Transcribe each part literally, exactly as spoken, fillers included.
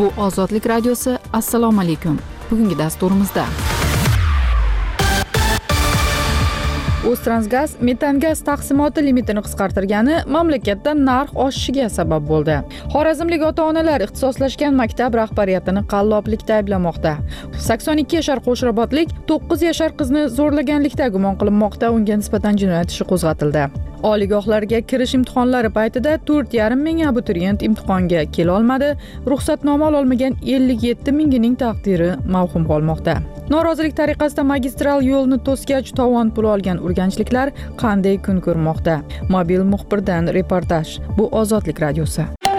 Bu Ozodlik radiosi. Assalomu alaykum. Bugungi dasturimizda O'ztransgaz metan gaz taqsimoti limitini qisqartirgani mamlakatda narx oshishiga sabab bo'ldi. Xorazmlik ota-onalar ixtisoslashgan maktab rahbariyatini qalloblikda ayblamoqda. sakson ikki yashar qo'shrabotlik to'qqiz yashar qizni zo'rlaganlikda gumon qilinmoqda. Unga nisbatan jinoyat ishi qo'zg'atildi. Oliygohlarga kirish imtihonlari paytida to'rt yarim ming abituriyent imtihonga kela olmadi. Ruxsatnoma ololmagan ellik yetti mingining taqdiri mavhum qolmoqda. Norozilik tariqasida magistral yo'lni to'sgach tovon puli olgan urganchliklar qanday kun ko'rmoqda? Mobil muxbirdan reportaj. Bu Ozodlik radiosi.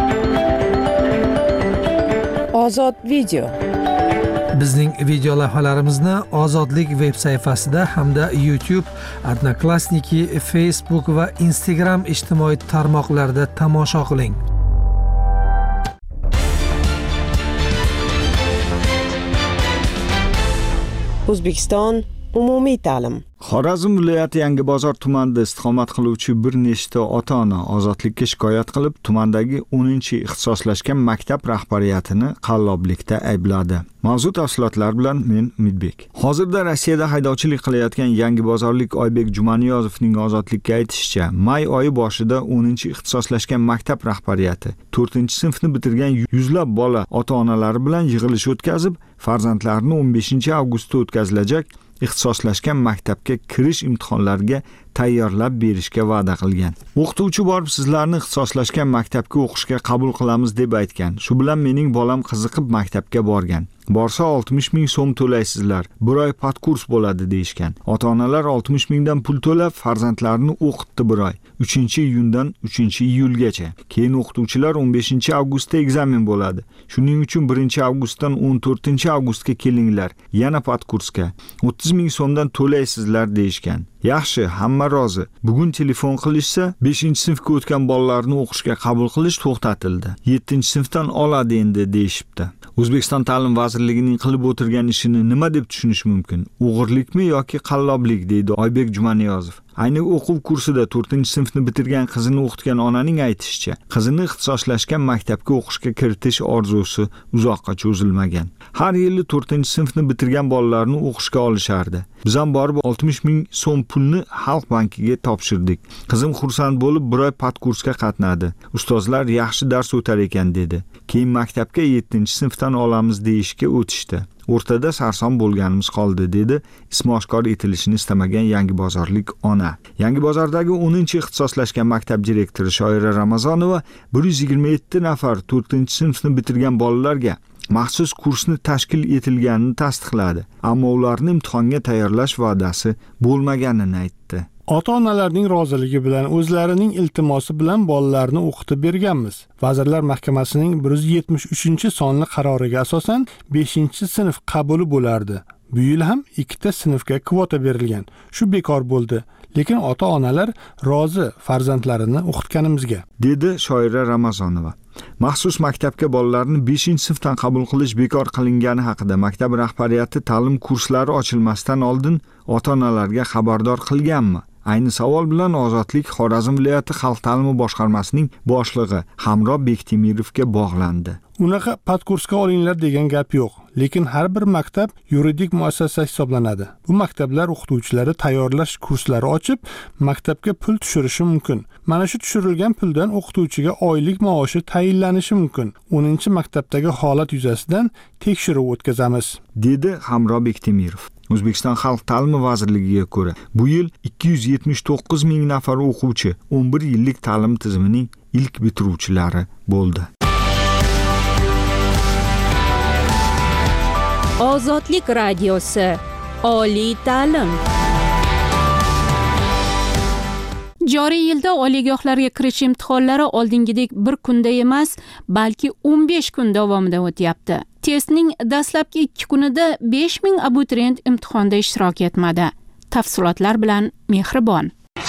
Ozod video. Bizning video lavhalarimizni Ozodlik veb sayfasida hamda YouTube, Odnoklassniki, Facebook va Instagram ijtimoiy tarmoqlarida tomosha qiling. O'zbekiston umumiy ta'lim. Xorazm viloyati Yangibozor tumanida istiqomat qiluvchi bir nechta ota-ona ozodlikka shikoyat qilib, tumandagi o'ninchi ixtisoslashgan maktab rahbariyatini qalloblikda aybladi. Mavzu tafsilotlar bilan men Umidbek. Hozirda Rossiyada haydovchilik qilayotgan yangibozorlik Oybek Jumaniyozovning ozodlikka aytishicha, may oyi boshida o'ninchi ixtisoslashgan maktab rahbariyati to'rtinchi sinfni bitirgan yuzlab bola ota-onalari bilan yig'ilish o'tkazib, farzandlarini o'n beshinchi avgustda o'tkazilajak ixtisoslashgan maktabga kirish imtihonlariga tayyorlab berishga va'da qilgan. O'qituvchi borib sizlarni ixtisoslashgan maktabga o'qishga qabul qilamiz deb aytgan. Shu bilan mening bolam qiziqib maktabga borgan. Borsa oltmish ming so'm to'laysizlar. Bir oy patkurs bo'ladi deyishgan. Ota-onalar oltmish mingdan pul to'lab farzandlarini o'qitdi bir oy. uchinchi iyundan uchinchi iyulgacha. Keyin o'qituvchilar o'n beshinchi avgustda ekzamen bo'ladi. Shuning uchun birinchi avgustdan o'n to'rtinchi avgustga kelinglar. Yana patkursga o'ttiz ming so'mdan to'laysizlar deyishgan. Yaxshi, hamma rozi. Bugun telefon qilishsa, beshinchi sinfga o'tgan bolalarni o'qishga qabul qilish to'xtatildi. yettinchi sinfdan oladi endi deyishibdi. O'zbekiston ta'lim vazirligining qilib o'tirgan ishini nima deb tushunish mumkin? O'g'irlikmi yoki qalloblik, deydi Oybek Jumaniyozov. Ayni o'quv kursida to'rtinchi sinfni bitirgan qizini o'qitgan onaning aytishicha, qizini ixtisoslashgan maktabga o'qishga kiritish orzusi uzoqqa cho'zilmagan. Har yili to'rtinchi sinfni bitirgan bolalarni o'qishga olishardi. Biz ham borib oltmish ming so'm pulni Xalq bankiga topshirdik. Qizim xursand bo'lib bir oy patkursga qatnadi. Ustozlar yaxshi dars o'tar ekan dedi. Keyin maktabga yettinchi sinfdan olamiz deyishga o'tishdi. O'rtada sarson bo'lganimiz qoldi, dedi ismi oshkor etilishini istamagan yangibozorlik ona. Yangibozordagi o'ninchi ixtisoslashgan maktab direktori Shoira Ramazonova bir yuz yigirma yetti nafar to'rtinchi sinfni bitirgan bolalarga maxsus kursni tashkil etilganini tasdiqladi. Ammo ularni imtihonga tayyorlash va'dasi bo'lmaganini aytdi. Ota-onalarning roziligi bilan o'zlarining iltimosi bilan bolalarni o'qitib berganmiz. Vazirlar Mahkamasining bir yuz yetmish uchinchi sonli qaroriga asosan beshinchi sinf qabuli bo'lardi. Bu yil ham ikkita sinfga kvota berilgan. Shu bekor bo'ldi. Lekin ota-onalar rozi farzandlarini o'qitganimizga, dedi Shoira Ramazonova. Maxsus maktabga bolalarni beshinchi sinfdan qabul qilish bekor qilingani haqida maktab rahbariyati ta'lim kurslari ochilmasdan oldin ota-onalarga xabardor qilganmi? Ayni savol bilan Ozodlik Xorazm viloyati xalq ta'limi boshqarmasining boshlig'i Hamro Bektemirovga bog'landi. Unaqa patkursga olinglar degan gap yo'q. Lekin har bir maktab yuridik muassasa hisoblanadi. Bu maktablar o'qituvchilari tayyorlash kurslari ochib, maktabga pul tushirishi mumkin. Mana shu tushirilgan puldan o'qituvchiga oylik maoshi tayinlanishi mumkin. o'ninchi maktabdagi holat yuzasidan tekshiruv o'tkazamiz, dedi Hamro Bektemirov. O'zbekiston Xalq ta'limi vazirligiga ko'ra, bu yil ikki yuz yetmish to'qqiz ming nafar o'quvchi o'n bir yillik ta'lim tizimining ilk bitiruvchilari bo'ldi. Ozodlik radiosi. Oliy ta'lim. Joriy yilda oliygohlarga kirish imtihonlari oldingidek bir kunda emas, balki o'n besh kun davomida o'tyapti. Testning dastlabki ikki kunida besh ming abituriyent imtihonda ishtirok etmadi. Tafsilotlar bilan Mehribon.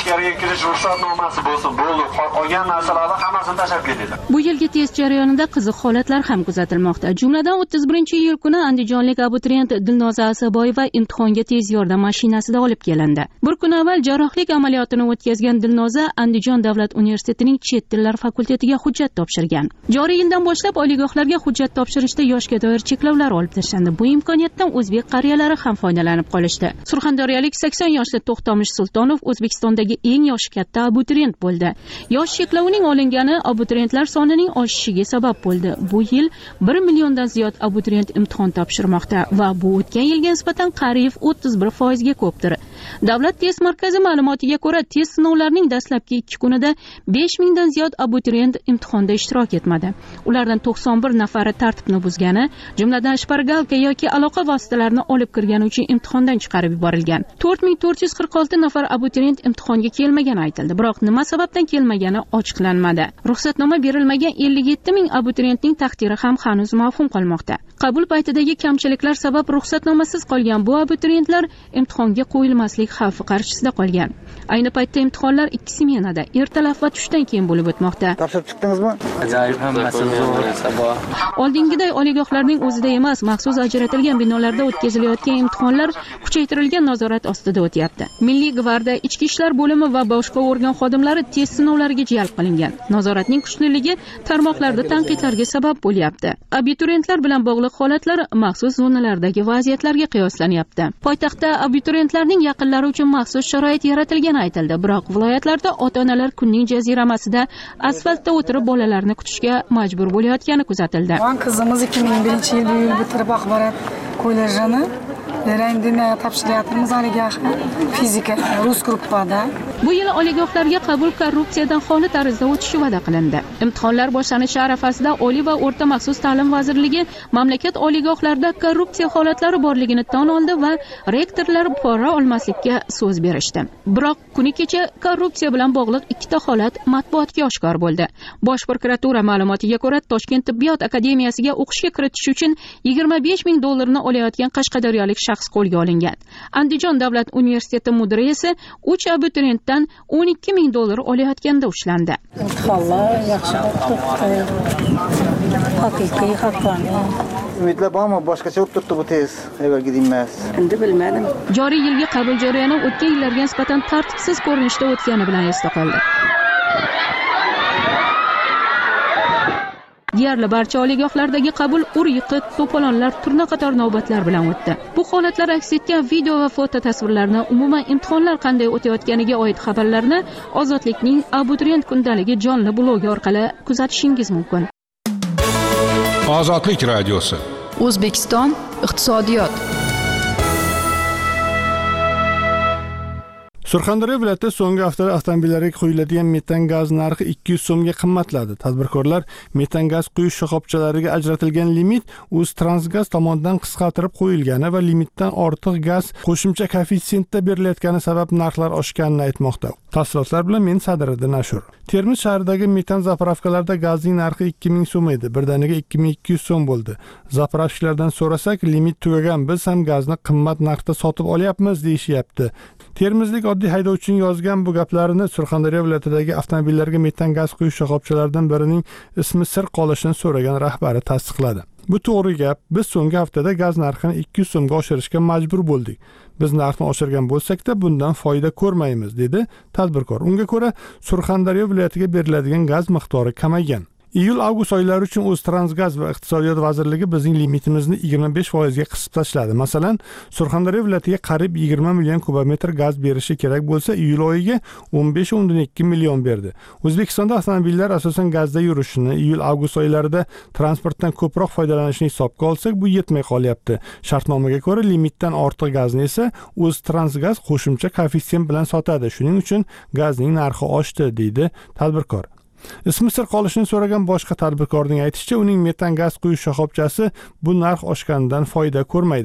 ichkariga kirish ruxsatnomasi bo'lsin, bo'ldi. Qolgan narsalarni hammasini tashlab ketadi. Bu yilgi test jarayonida qiziq holatlar ham kuzatilmoqda. Jumladan o'ttiz birinchi iyul kuni andijonlik abituriyent Dilnoza Asaboyeva imtihonga tez yordam mashinasida olib kelindi. Bir kun avval jarrohlik amaliyotini o'tkazgan Dilnoza Andijon davlat universitetining chet tillar fakultetiga hujjat topshirgan. Joriy yildan boshlab oliygohlarga hujjat topshirishda yoshga doir cheklovlar olib tashlandi. Bu imkoniyatdan o'zbek qariyalari ham foydalanib qolishdi. Surxondaryolik sakson yoshli To'xtomish Sultonov O'zbekistondagi eng yoshi katta abituriyent bo'ldi. Yosh cheklovining olingani abituriyentlar sonining oshishiga sabab bo'ldi. Bu yil bir milliondan ziyod abituriyent imtihon topshirmoqda va bu o'tgan yilga nisbatan qariyb o'ttiz bir foiz ga ko'pdir. Davlat test markazi ma'lumotiga ko'ra, test sinovlarining dastlabki ikki kunida besh mingdan ziyod abituriyent imtihonda ishtirok etmadi. Ulardan to'qson bir nafari tartibni buzgani, jumladan shpargalka yoki aloqa vositalarini olib kirgani uchun imtihondan chiqarib yuborilgan. to'rt ming to'rt yuz qirq olti nafar abituriyent imtihonga kelmagani aytildi, biroq nima sababdan kelmagani ochiqlanmadi. Ruxsatnoma berilmagan ellik yetti ming abituriyentning taqdiri ham hanuz mavhum qolmoqda. Qabul paytidagi kamchiliklar sabab ruxsatnomasiz qolgan bu abituriyentlar imtihonga qo'yilmaslik xavfi qarshisida qolgan. Ayni paytda imtihonlar ikki smenada, ertalab va tushdan keyin bo'lib o'tmoqda. Topshirib chiqdingizmi? Ajoyib, hammasi zo'r. Oldingiday oliygohlarning o'zida emas, maxsus ajratilgan binolarda o'tkazilayotgan imtihonlar kuchaytirilgan nazorat ostida o'tyapti. Milliy gvardiya, ichki ishlar bo'limi va boshqa organ xodimlari test sinovlariga jalb qilingan. Nazoratning kuchliligi tarmoqlarda tanqidlarga sabab bo'lyapti. Abituriyentlar bilan bog'liq holatlar maxsus zonalardagi vaziyatlarga qiyoslanyapti. Poytaxtda abituriyentlarning yaqinlari uchun maxsus sharoit yaratilgani aytildi, biroq viloyatlarda ota-onalar kunning jaziramasida asfaltda o'tirib bolalarni kutishga majbur bo'layotgani kuzatildi. Qizimiz ikki ming birinchi yil bu yil bitirib axborot kollejini Endi topshiryapmiz haliga fizika, rus gruppada. Bu yil oliygohlarga qabul korrupsiyadan xoli tarzda o'tishi va'da qilindi. Imtihonlar boshlanishi arafasida Oliy va o'rta maxsus ta'lim vazirligi mamlakat oliygohlarida korrupsiya holatlari borligini tan oldi va rektorlar pora olmaslikka so'z berishdi. Biroq kuni kecha korrupsiya bilan bog'liq ikkita holat matbuotga oshkor bo'ldi. Bosh prokuratura ma'lumotiga ko'ra, Toshkent tibbiyot akademiyasiga o'qishga kiritish uchun yigirma besh ming dollarni olayotgan qashqadaryolik shaxs qo'lga olingan. Andijon davlat universiteti mudiri esa uch abituriyentdan o'n ikki ming dollar olayotganda ushlandi. Imtihonlar yaxshi o'tdi. Haqiqiy haqlarni. Umidlar bormi? Boshqacha o'tib turibdi bu test. Avvalgidek emas. Endi bilmadim. Joriy yilgi qabul jarayoni o'tgan yillarga nisbatan tartibsiz ko'rinishda o'tgani bilan esda qoldi. Deyarli barcha oliygohlardagi qabul ur-yiqit, to'polonlar, turna qator navbatlar bilan o'tdi. Bu holatlar aks etgan video va foto tasvirlarni, umuman imtihonlar qanday o'tayotganiga oid xabarlarni Ozodlikning abituriyent kundaligi jonli blogi orqali kuzatishingiz mumkin. Ozodlik radiosi. O'zbekiston iqtisodiyot. Surxondaryo viloyatida so'nggi haftada avtomobillarga quyiladigan metan gaz narxi ikki yuz so'mga qimmatladi. Tadbirkorlar metan gaz quyish shoxobchalariga ajratilgan limit O'ztransgaz tomonidan qisqartirib qo'yilgani va limitdan ortiq gaz qo'shimcha koeffitsiyentda berilayotgani sabab narxlar oshganini aytmoqda. Tafsilotlar bilan men Sadiriddin Ashur. Termiz shahridagi metan zapravkalarida gazning narxi ikki ming so'm edi, birdaniga ikki ming ikki yuz so'm bo'ldi. Zapravkalardan so'rasak, limit tugagan, biz ham gazni qimmat narxda sotib olyapmiz deyishyapti. Termizlik oddiy haydovchining yozgan bu gaplarini Surxondaryo viloyatidagi avtomobillarga metan gaz quyish shoxobchalaridan birining ismi sir qolishini so'ragan rahbari tasdiqladi. Bu to'g'ri gap. Biz so'nggi haftada gaz narxini ikki yuz so'mga oshirishga majbur bo'ldik. Biz narxni oshirgan bo'lsak-da bundan foyda ko'rmaymiz, dedi tadbirkor. Unga ko'ra, Surxondaryo viloyatiga beriladigan gaz miqdori kamaygan. Iyul-avgust oylari uchun O'ztransgaz va Iqtisodiyot vazirligi bizning limitimizni yigirma besh foiz ga qisib tashladi. Masalan, Surxondaryo viloyatiga qariyb yigirma million kubometr gaz berishi kerak bo'lsa, iyul oyiga o'n besh o'ndan ikki million berdi. O'zbekistonda avtomobillar asosan gazda yurishini, iyul-avgust oylarida transportdan ko'proq foydalanishni hisobga olsak, bu yetmay qolyapti. Shartnomaga ko'ra, limitdan ortiq gazni esa O'ztransgaz qo'shimcha koeffitsiyent bilan sotadi. Shuning uchun gazning narxi oshdi, deydi tadbirkor. Ismi sir qolishini so'ragan boshqa tadbirkorning aytishicha, uning metan gaz quyish shoxobchasi bu narx oshganidan foyda ko'rmaydi.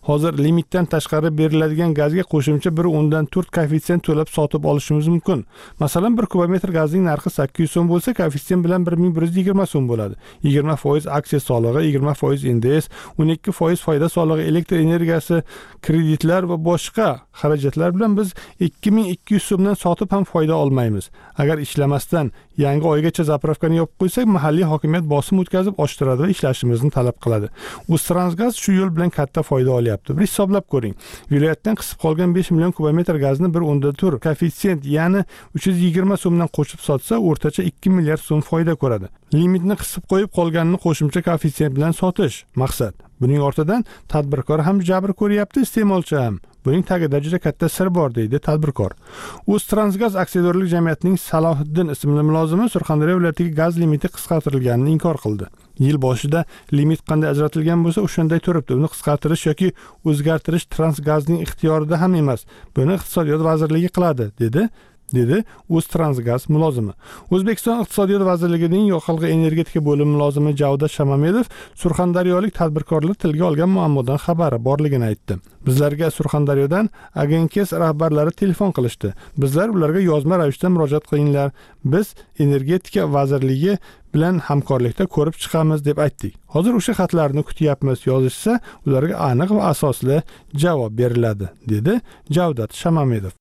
Hozir limitdan tashqari beriladigan gazga qo'shimcha bir o'ndan to'rt koeffitsient to'lab sotib olishimiz mumkin. Masalan, bir kubometr gazning narxi sakkiz yuz so'm bo'lsa, koeffitsient bilan bir ming bir yuz yigirma so'm bo'ladi. yigirma foiz aksiya solig'i, yigirma foiz N D S, o'n ikki foiz foyda solig'i, elektr energiyasi, kreditlar va boshqa xarajatlar bilan biz ikki ming ikki yuz so'mdan sotib ham foyda olmaymiz. Agar ishlamasdan yangi oygacha zapravkani yopib qo'ysak, mahalliy hokimiyat bosim o'tkazib ochtiradi va ishlashimizni talab qiladi. Uztransgaz shu yo'l bilan katta foyda olyapti. Bir hisoblab ko'ring. Viloyatdan qisib qolgan besh million kubometr gazni bir o'ndan to'rt koeffitsient, ya'ni uch yuz yigirma so'mdan qo'shib sotsa, o'rtacha ikki milliard so'm foyda ko'radi. Limitni qisib qo'yib qolganini qo'shimcha koeffitsient bilan sotish maqsad. Buning ortidan tadbirkor ham jabr ko'ryapti, iste'molchi ham. Buning tagida juda katta sir bor, deydi tadbirkor. Uztransgaz aksiyadorlik jamiyatining Salohiddin ismli mulozimi Surxondaryo viloyatiga gaz limiti qisqartirilganini inkor qildi. Yil boshida limit qanday ajratilgan bo'lsa, o'shanday turibdi. Uni qisqartirish yoki o'zgartirish Transgazning ixtiyorida ham emas. Buni Iqtisodiyot vazirligi qiladi, dedi. dedi Uztransgaz mulozimi. O'zbekiston Iqtisodiyot vazirligining yoqilg'i energetika bo'limi mulozimi Javdat Shamamedov surxondaryolik tadbirkorlar tilga olgan muammodan xabari borligini aytdi. Bizlarga Surxondaryodan Agenkes rahbarlari telefon qilishdi. Bizlar ularga yozma ravishda murojaat qilinglar. Biz energetika vazirligi bilan hamkorlikda ko'rib chiqamiz deb aytdik. Hozir o'sha xatlarni kutyapmiz. Yozishsa, ularga aniq va asosli javob beriladi, dedi Javdat Shamamedov.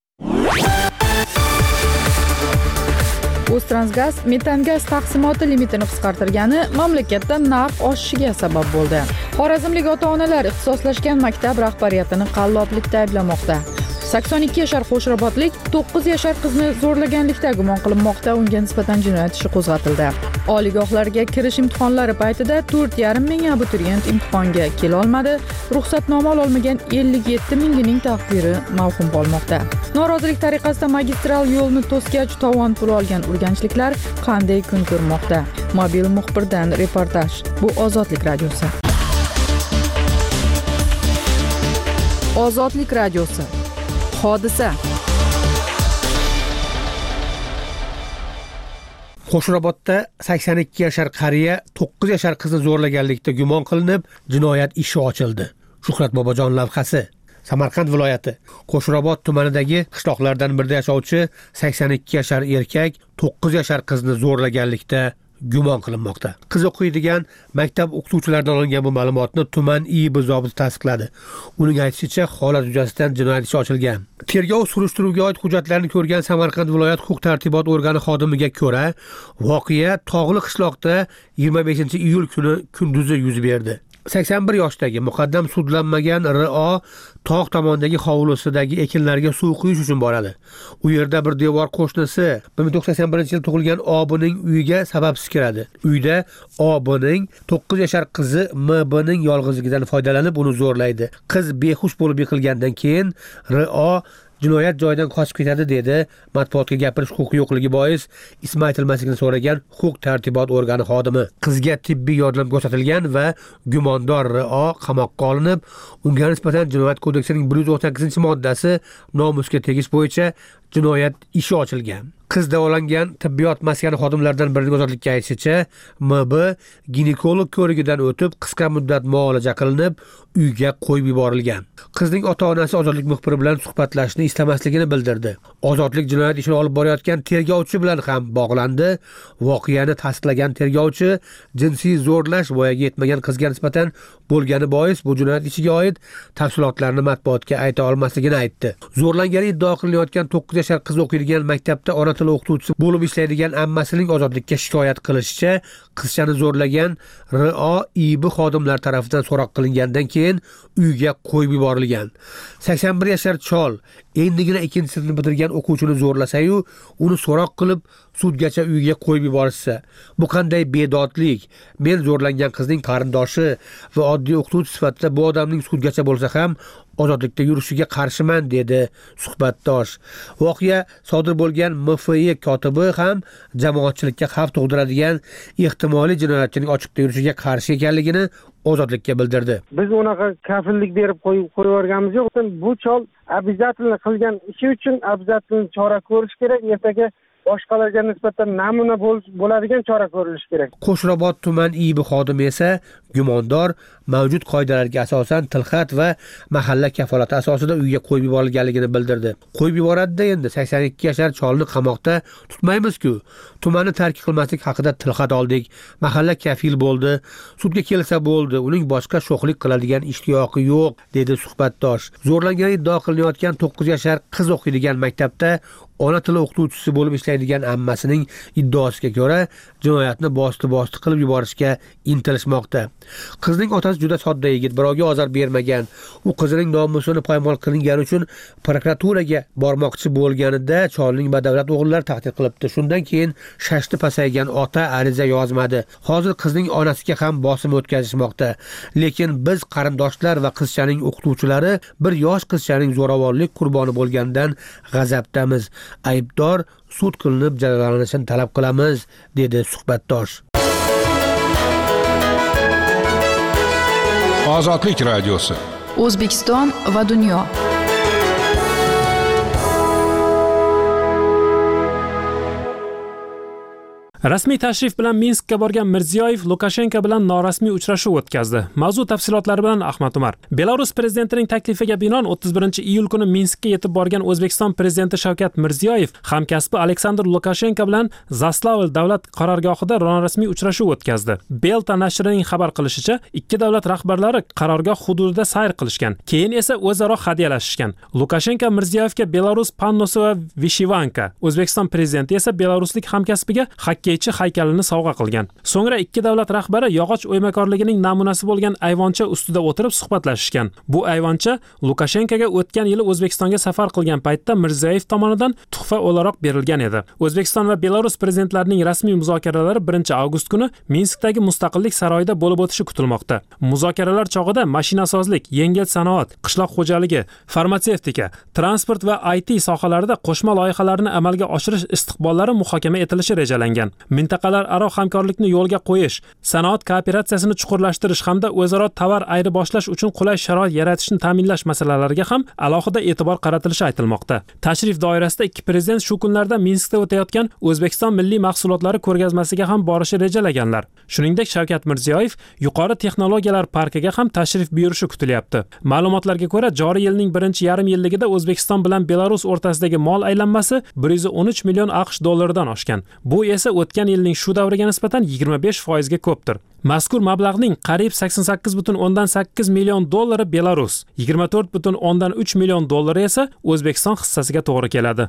Uztransgaz metan gaz taqsimoti limitini qisqartirgani mamlakatda narx oshishiga sabab bo'ldi. Xorazmlik ota-onalar ixtisoslashgan maktab rahbariyatini qalloblikda ayblamoqda. sakson ikki yashar qo'shrabotlik to'qqiz yashar qizni zo'rlaganlikda gumon qilinmoqda. Unga nisbatan jinoyat ishi qo'zg'atildi. Oliygohlarga kirish imtihonlari paytida to'rt yarim ming abituriyent imtihonga kela olmadi. Ruxsatnoma ololmagan ellik yetti mingining taqdiri mavhum qolmoqda. Norozilik tariqasida magistral yo'lni to'sgach tovon puli olgan urganchliklar qanday kun ko'rmoqda? Mobil muxbirdan reportaj. Bu Ozodlik radiosi. Ozodlik radiosi. Hodisa. Qo'shrabotda sakson ikki yashar qariya to'qqiz yashar qizni zo'rlaganlikda gumon qilinib, jinoyat ishi ochildi. Shuhrat Bobojon lavhasi. Samarqand viloyati Qo'shrabot tumanidagi qishloqlardan birida yashovchi sakson ikki yashar erkak to'qqiz yashar qizni zo'rlaganlikda gumon qilinmoqda. Qiz o'qiydigan maktab o'qituvchilaridan olingan bu ma'lumotni tuman I B zobiti tasdiqladi. Uning aytishicha, holat yuzasidan jinoyat ishi ochilgan. Tergov surishtiruvga oid hujjatlarni ko'rgan Samarqand viloyat huquq-tartibot organi xodimiga ko'ra, voqea Tog'li qishloqda yigirma beshinchi iyul kuni kunduzi yuz berdi. sakson bir yoshdagi muqaddam sudlanmagan R O tog' tomondagi hovlisidagi ekinlarga suv quyish uchun boradi. U yerda bir devor qo'shnisi bir ming to'qson birinchi yil tug'ilgan O B'ning uyiga sababsiz kiradi. Uyda O B'ning to'qqiz yashar qizi M B'ning yolg'izligidan foydalanib uni zo'rlaydi. Qiz behush bo'lib yiqilgandan keyin R O jinoyat joyidan qochib ketadi, dedi matbuotga gapirish huquqi yo'qligi bois ismi aytilmasligini so'ragan huquq-tartibot organi xodimi. Qizga tibbiy yordam ko'rsatilgan va gumondor R O qamoqqa olinib, unga nisbatan jinoyat kodeksining bir yuz o'n sakkizinchi moddasi nomusga tegish bo'yicha jinoyat ishi ochilgan. Qiz davolangan tibbiyot maskani xodimlaridan birining ozodlikka aytishicha, M B ginekolog ko'rigidan o'tib qisqa muddat muolaja qilinib, uyga qo'yib yuborilgan. Qizning ota-onasi ozodlik muxbiri bilan suhbatlashishni istamasligini bildirdi. Ozodlik jinoyat ishini olib borayotgan tergovchi bilan ham bog'landi. Voqeani tasdiqlagan tergovchi jinsiy zo'rlash voyaga yetmagan qizga nisbatan bo'lgani bois bu jinoyat ishiga oid tafsilotlarni matbuotga ayta olmasligini aytdi. Zo'rlangani iddao qilinayotgan to'qqiz yashar qiz o'qiydigan maktabda ona tili o'qituvchisi bo'lib ishlaydigan ammasining ozodlikka shikoyat qilishicha, qizchani zo'rlagan R O I B xodimlari tomonidan so'roq qilingandan keyin uyga qo'yib yuborilgan. sakson bir yashar chol endigina ikkinchi sinfni bitirgan o'quvchini zo'rlasa-yu, uni so'roq qilib sudgacha uyga qo'yib yuborishsa, bu qanday bedodlik? Men zo'rlangan qizning qarindoshi va oddiy o'qituvchi sifatida bu odamning sudgacha bo'lsa ham ozodlikda yurishiga qarshiman, dedi suhbatdosh. Voqea sodir bo'lgan M F I kotibi ham jamoatchilikka xavf tug'diradigan ehtimoliy jinoyatchining ochiqda yurishiga qarshi ekanligini ozodlikka bildirdi. Biz unaqa kafillik berib qo'yib qo'yarganimiz yo'q. Bu chol обязательно qilgan ishi uchun обязательно chora ko'rish kerak. Ertaga boshqalarga nisbatan namuna bo'ladigan chora ko'rilishi kerak. Qo'shrabot tuman I B xodimi esa gumondor mavjud qoidalarga asosan tilxat va mahalla kafolati asosida uyga qo'yib yuborilganligini bildirdi. Qo'yib yuboradi-da endi sakson ikki yashar cholni qamoqda tutmaymiz-ku. Tumanni tark qilmaslik haqida tilxat oldik. Mahalla kafil bo'ldi. Sudga kelsa bo'ldi. Uning boshqa sho'xlik qiladigan ishtiyoqi yo'q, dedi suhbatdosh. Zo'rlangani iddao qilinayotgan to'qqiz yashar qiz o'qiydigan maktabda ona tili o'qituvchisi bo'lib ishlaydigan ammasining iddaosiga ko'ra jinoyatni bosti-bosti qilib yuborishga intilishmoqda. Qizning otasi juda sodda yigit, birovga ozor bermagan. U qizining nomusini poymol qilingani uchun prokuraturaga bormoqchi bo'lganida cholning badavlat o'g'illar tahdid qilibdi. Shundan keyin shashti pasaygan ota ariza yozmadi. Hozir qizning onasiga ham bosim o'tkazishmoqda. Lekin biz qarindoshlar va qizchaning o'qituvchilari bir yosh qizchaning zo'ravonlik qurboni bo'lgandan g'azabdamiz. Aybdor sud qilinib jazolanishini talab qilamiz, dedi suhbatdosh. Ozodlik radiosi. O'zbekiston va dunyo. Rasmiy tashrif bilan Minskka borgan Mirziyoyev Lukashenko bilan norasmiy uchrashuv o'tkazdi. Mavzu tafsilotlari bilan Ahmad Umar. Belarus prezidentining taklifiga binoan o'ttiz birinchi iyul kuni Minskka yetib borgan O'zbekiston prezidenti Shavkat Mirziyoyev hamkasbi Aleksandr Lukashenko bilan Zaslavl davlat qarorgohida norasmiy uchrashuv o'tkazdi. Belta nashrining xabar qilishicha, ikki davlat rahbarlari qarorgoh hududida sayr qilishgan, keyin esa o'zaro hadyalashishgan. Lukashenko Mirziyoyevga Belarus pannosi va vishivanka, O'zbekiston prezidenti esa belaruslik hamkasbiga hokkeychi haykalini sovg'a qilgan. So'ngra ikki davlat rahbari yog'och o'ymakorligining namunasi bo'lgan ayvoncha ustida o'tirib suhbatlashishgan. Bu ayvoncha Lukashenkoga o'tgan yili O'zbekistonga safar qilgan paytda Mirziyoyev tomonidan tuhfa o'laroq berilgan edi. O'zbekiston va Belarus prezidentlarining rasmiy muzokaralari birinchi avgust kuni Minskdagi Mustaqillik saroyida bo'lib o'tishi kutilmoqda. Muzokaralar chog'ida mashinasozlik, yengil sanoat, qishloq xo'jaligi, farmatsevtika, transport va I T sohalarida qo'shma loyihalarni amalga oshirish istiqbollari muhokama etilishi rejalangan. Mintaqalar aro hamkorlikni yo'lga qo'yish, sanoat kooperatsiyasini chuqurlashtirish hamda o'zaro tovar ayirboshlash uchun qulay sharoit yaratishni ta'minlash masalalariga ham alohida e'tibor qaratilishi aytilmoqda. Tashrif doirasida ikki prezident shu kunlarda Minskda o'tayotgan O'zbekiston milliy mahsulotlari ko'rgazmasiga ham borishi rejalaganlar. Shuningdek, Shavkat Mirziyoyev yuqori texnologiyalar parkiga ham tashrif buyurishi kutilyapti. Ma'lumotlarga ko'ra, joriy yilning birinchi yarim yilligida O'zbekiston bilan Belarus o'rtasidagi mol aylanmasi bir yuz o'n uch million AQSh dollaridan oshgan. Bu esa o'tgan yilning shu davriga nisbatan yigirma besh foiz ga ko'pdir. Mazkur mablag'ning qariyb sakson sakkiz butun o'ndan sakkiz million dollari Belarus, yigirma to'rt butun o'ndan uch million dollari esa O'zbekiston hissasiga to'g'ri keladi.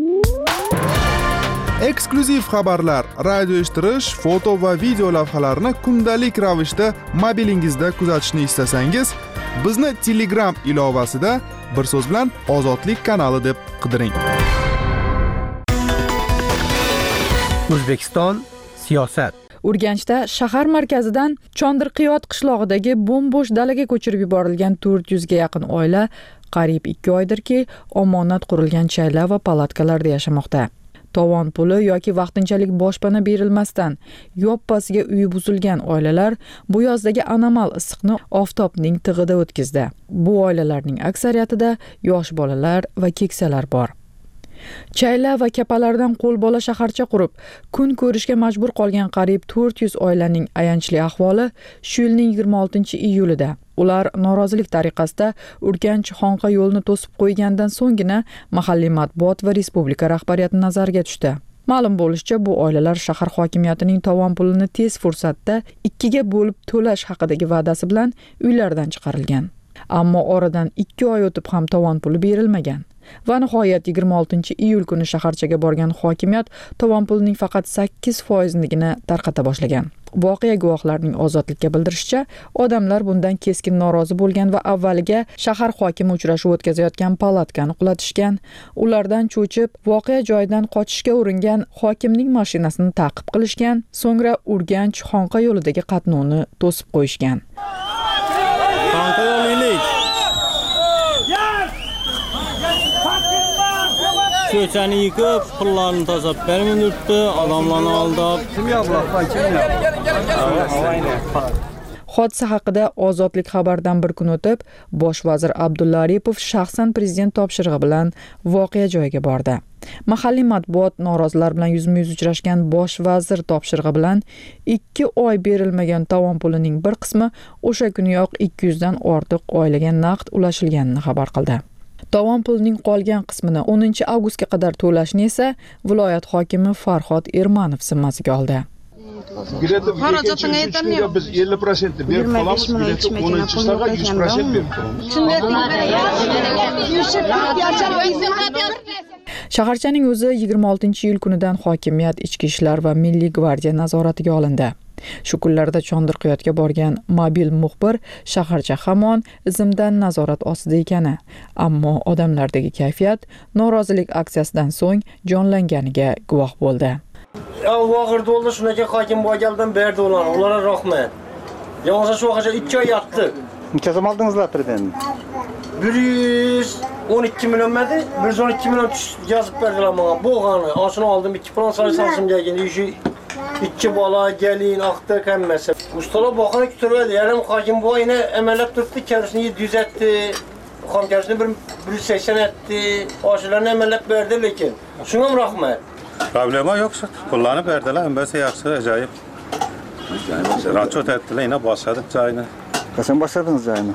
Eksklyuziv xabarlar, radio eshittirish, foto va video lavhalarni kundalik ravishda mobilingizda kuzatishni istasangiz, bizni Telegram ilovasida bir so'z bilan Ozodlik kanali deb qidiring. O'zbekiston siyosat. Urganchda shahar markazidan Chondirqiyot qishlog'idagi bo'm-bo'sh dalaga ko'chirib yuborilgan to'rt yuz ga yaqin oila qariyb ikki oydirki omonat qurilgan chayla va palatkalarda yashamoqda. Tovon puli yoki vaqtinchalik boshpana berilmasdan yoppasiga uyi buzilgan oilalar bu yozdagi anomal issiqni oftobning tig'ida o'tkazdi. Bu oilalarning aksariyatida yosh bolalar va keksalar bor. Chayla va kapalardan qo'lbola shaharcha qurib, kun ko'rishga majbur qolgan qariyb to'rt yuz oilaning ayanchli ahvoli shu yilning yigirma oltinchi iyulida. Ular norozilik tariqasida Urganch Xonqa yo'lini to'sib qo'ygandan so'nggina mahalliy matbuot va respublika rahbariyati nazariga tushdi. Ma'lum bo'lishicha, bu oilalar shahar hokimiyatining tovon pulini tez fursatda ikkiga bo'lib to'lash haqidagi va'dasi bilan uylaridan chiqarilgan. Ammo oradan ikki oy o'tib ham tovon puli berilmagan. Va nihoyat yigirma oltinchi iyul kuni shaharchaga borgan hokimiyat tovon pulining faqat sakkiz foiz nigina tarqata boshlagan. Voqea guvohlarining Ozodlikka bildirishicha, odamlar bundan keskin norozi bo'lgan va avvaliga shahar hokimi uchrashuv o'tkazayotgan palatkani qulatishgan. Ulardan cho'chib, voqea joyidan qochishga uringan hokimning mashinasini ta'qib qilishgan, so'ngra Urganch Xonqa yo'lidagi qatnovni to'sib qo'yishgan. Xonqa yo'lilik ko'chani yıkıp, pullarni tozalab bermay yuribdi, odamlarni aldab. Kim yo'qlar? Hodisa haqida Ozodlik xabardan bir kun o'tib, bosh vazir Abdulla Aripov shaxsan prezident topshirig'i bilan voqea joyiga bordi. Mahalliy matbuot norozilar bilan yuzma-yuz uchrashgan bosh vazir topshirig'i bilan ikki oy berilmagan tovon pulining bir qismi o'sha kuniyoq ikki yuz dan ortiq oilaga naqd ulashilganini xabar qildi. Tovon pulining qolgan qismini o'ninchi avgustga qadar to'lashni esa viloyat hokimi Farhod Ermanov zimmasiga oldi. Xarajatini aytamiz. Biz ellik foiz berib qolamiz, o'ninchi yilga yuz foiz berib turamiz. Shaharchaning o'zi yigirma oltinchi iyul kunidan hokimiyat, ichki ishlar va milliy gvardiya nazoratiga olindi. Shu kunlarda Chondirqiyotga borgan mobil muxbir shaharcha hamon izimdan nazorat ostida ekani, ammo odamlardagi kayfiyat norozilik aksiyasidan so'ng jonlanganiga guvoh bo'ldi. Vaqt bo'ldi, shunaqa hokim bo'lgandan berdi ular. Ularga rahmat. Yog'sa shu vaqtgacha ikki oy yotdi. Necha so'm oldingizlar prezident? bir yuz o'n ikki million madi, bir yuz o'n ikki million yozib berdilar menga. Bo'lgani, oshini oldim, ikki plan so'ray salsimga keldi. Shu ikki bola gelin aqtı hammasi. Ustalar baxana kuturadi. Yarim hokim bu yine amaliyat turibdi, kendisini yedi yüz etti. Xon kendisini bir yuz seksen etti. Oşlarını amaliyat berdi lekin. Şuna mı rahmet? Problema yoksa kullanıp verdiler. Embesi yaxşı, acayip. Raçot ettiler, yine başladık cayını. Kaçan başladınız cayını?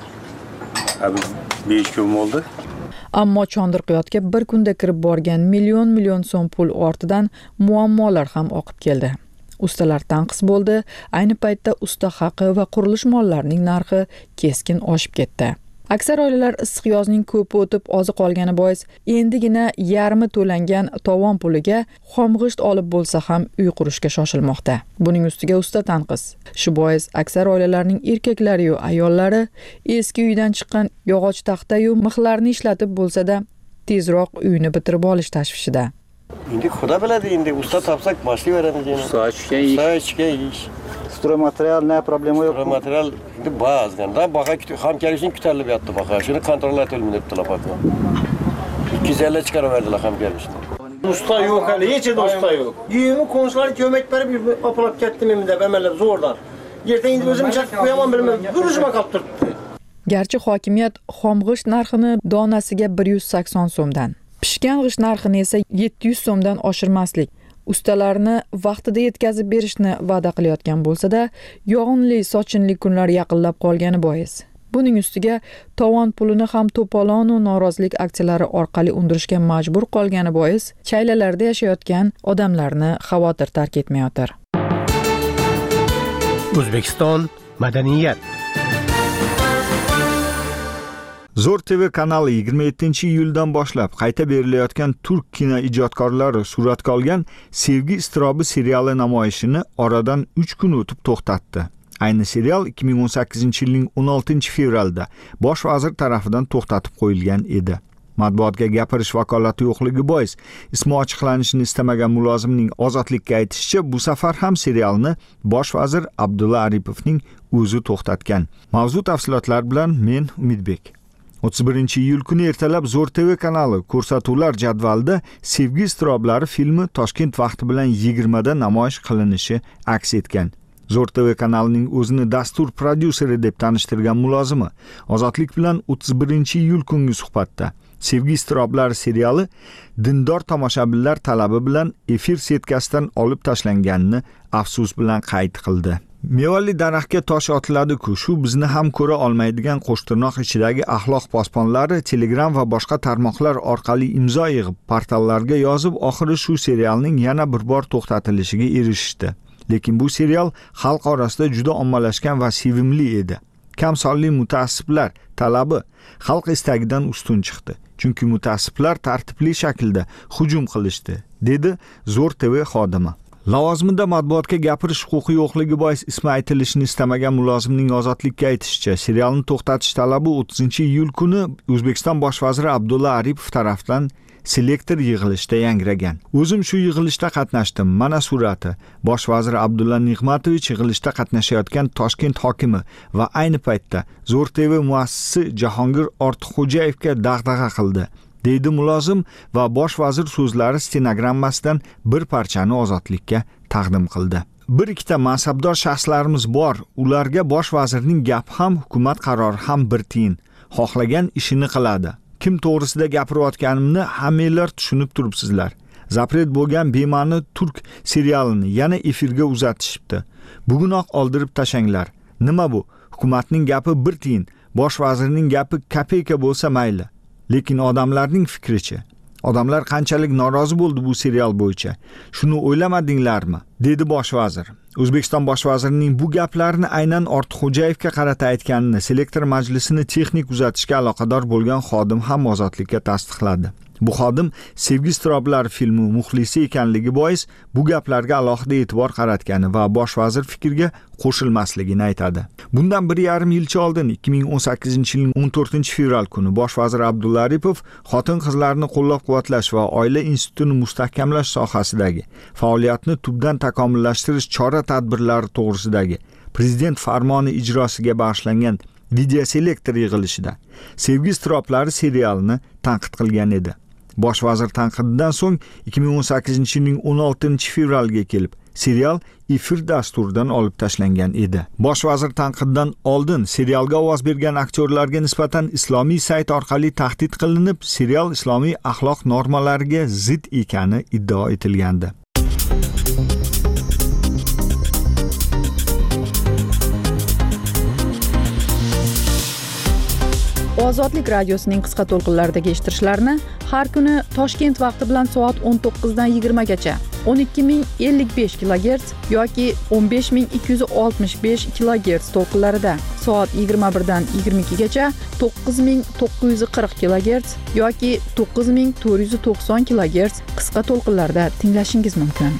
Abi besh kun oldu. Ammo Chondirqiyotga bir kunda kirib borgan million million so'm pul ortidan muammolar ham oqib keldi. Ustalar tanqis bo'ldi. Ayni paytda usta haqi va qurilish mollarining narxi keskin oshib ketdi. Aksar oilalar issiq yozning ko'pi o'tib ozi qolgani bois endigina yarmi to'langan tovon puliga xomg'isht olib bo'lsa ham uy qurishga shoshilmoqda. Buning ustiga usta tanqis. Shu bois aksar oilalarning erkaklari yu ayollari eski uydan chiqqan yog'och taxta yu mixlarni ishlatib bo'lsa-da tezroq uyni bitirib olish tashvishida. Endi xudo biladi, endi usta topsak boshlayveramiz endi. Usta ishga ish. Usta ishga ish. Stromaterial ne problemi yok. Stromaterial endi ba'zan da baqa ham kelishini kutilib yotdi baqa. Shuni kontrol etilmadi debdilar baqa. ikki yuz ellik chiqarib berdilar ham kelishni. Usta yo'q hali, hech yerda usta yo'q. Yemi konsullar ko'mak berib olib ketdim endi deb amallar zo'rdan. Yerda endi o'zim chaqib qo'yaman bilmayman. Durishma qolib turibdi. Garchi hokimiyat xomg'isht narxini donasiga bir yuz sakson so'mdan, pishgan g'isht narxini esa yetti yuz so'mdan oshirmaslik, ustalarni vaqtida yetkazib berishni va'da qilayotgan bo'lsa-da, yog'inli, sochinli kunlar yaqinlab qolgani bois buning ustiga tovon pulini ham to'polon va norozilik aksiyalari orqali undirishga majbur qolgani bois chaylalarda yashayotgan odamlarni xavotir tark etmayotir. O'zbekiston madaniyat. Zo'r T V kanali yigirma yettinchi iyuldan boshlab qayta berilayotgan turk kino ijodkorlari suratga olgan Sevgi iztirobi seriali namoyishini oradan uch kun o'tib to'xtatdi. Ayni serial ikki ming o'n sakkizinchi yilning o'n oltinchi fevralda bosh vazir tomonidan to'xtatib qo'yilgan edi. Matbuotga gapirish vakolati yo'qligi bois ismi ochiqlanishini istamagan mulozimning Ozodlikka aytishicha, bu safar ham serialni bosh vazir Abdulla Aripovning o'zi to'xtatgan. Mavzu tafsilotlar bilan men Umidbek. o'ttiz birinchi iyul kuni ertalab Zo'r T V kanali ko'rsatuvlar jadvalida Sevgi iztiroblari filmi Toshkent vaqti bilan yigirmada namoyish qilinishi aks etgan. Zo'r T V kanalining o'zini dastur prodyuseri deb tanishtirgan mulozimi Ozodlik bilan o'ttiz birinchi iyul kungi suhbatda Sevgi iztiroblari seriali dindor tomoshabinlar talabi bilan efir setkasidan olib tashlanganini afsus bilan qayd qildi. Mevali daraxtga tosh otiladi-ku, shu bizni ham ko'ra olmaydigan qo'shtirnoq ichidagi axloq posbonlari Telegram va boshqa tarmoqlar orqali imzo yig'ib, portallarga yozib, oxiri shu serialning yana bir bor to'xtatilishiga erishishdi. Lekin bu serial xalq orasida juda ommalashgan va sevimli edi. Kam sonli mutaassiblar talabi xalq istagidan ustun chiqdi. Chunki mutaassiblar tartibli shaklda hujum qilishdi, dedi Zo'r T V xodimi. Lavozimida matbuotga gapirish huquqi yo'qligi bois ismi aytilishini istamagan mulozimning Ozodlikka aytishicha, serialni to'xtatish talabi o'ttizinchi iyul kuni O'zbekiston bosh vaziri Abdulla Aripov tomonidan selektor yig'ilishida yangragan. O'zim shu yig'ilishda qatnashdim. Mana surati. Bosh vazir Abdulla Nig'matovich yig'ilishda qatnashayotgan Toshkent hokimi va ayni paytda Zo'r T V muassisi Jahongir Ortiqxo'jayevga dag'dag'a qildi, deydi mulozim va bosh vazir so'zlari stenogrammasidan bir parchani Ozodlikka taqdim qildi. bir ikkita mansabdor shaxslarimiz bor. Ularga bosh vazirning gapi ham, hukumat qarori ham bir tiyin. Xohlagan ishini qiladi. Kim to'g'risida gapirayotganimni hammanglar tushunib turibsizlar. Zapret bo'lgan bema'ni turk serialini yana efirga uzatishibdi. Bugunoq oldirib tashanglar. Nima bu? Hukumatning gapi bir tiyin, bosh vazirning gapi kopeyka bo'lsa mayli. Lekin odamlarning fikrichi? Odamlar qanchalik norozi bo'ldi bu serial bo'yicha? Shuni o'ylamadinglarmi? Dedi bosh vazir. O'zbekiston bosh vazirining bu gaplarini aynan Ortiqxo'jayevga qarata aytganini selektor majlisini texnik uzatishga aloqador bo'lgan xodim ham ozodlikka tasdiqladi. Bu xodim Sevgi iztiroblari filmi muxlisi ekanligi bois bu gaplarga alohida e'tibor qaratgani va bosh vazir fikriga qo'shilmasligini aytadi. Bundan bir yarim yilcha oldin ikki ming o'n sakkizinchi yilning o'n to'rtinchi fevral kuni bosh vazir Abdulla Aripov xotin-qizlarni qo'llab-quvvatlash va oila institutini mustahkamlash sohasidagi faoliyatni tubdan takomillashtirish chora-tadbirlari to'g'risidagi prezident farmoni ijrosiga bag'ishlangan video selektor yig'ilishida Sevgi iztiroblari serialini tanqid qilgan edi. Bosh vazir tanqididan so'ng ikki ming o'n sakkizinchi yilning o'n oltinchi fevraliga kelib serial efir dasturidan olib tashlangan edi. Bosh vazir tanqididan oldin serialga ovoz bergan aktyorlarga nisbatan islomiy sayt orqali tahdid qilinib, serial islomiy axloq normalariga zid ekani iddao etilgandi. Ozodlik radiosining qisqa to'lqinlaridagi eshittirishlarni har kuni Toshkent vaqti bilan soat o'n to'qqizdan yigirma gacha o'n ikki ming ellik besh kilogerts yoki o'n besh ming ikki yuz oltmish besh kilogerts to'lqinlarida, soat yigirma birdan yigirma ikki gacha to'qqiz ming to'qqiz yuz qirq kilogerts yoki to'qqiz ming to'rt yuz to'qson kilogerts qisqa to'lqinlarda tinglashingiz mumkin.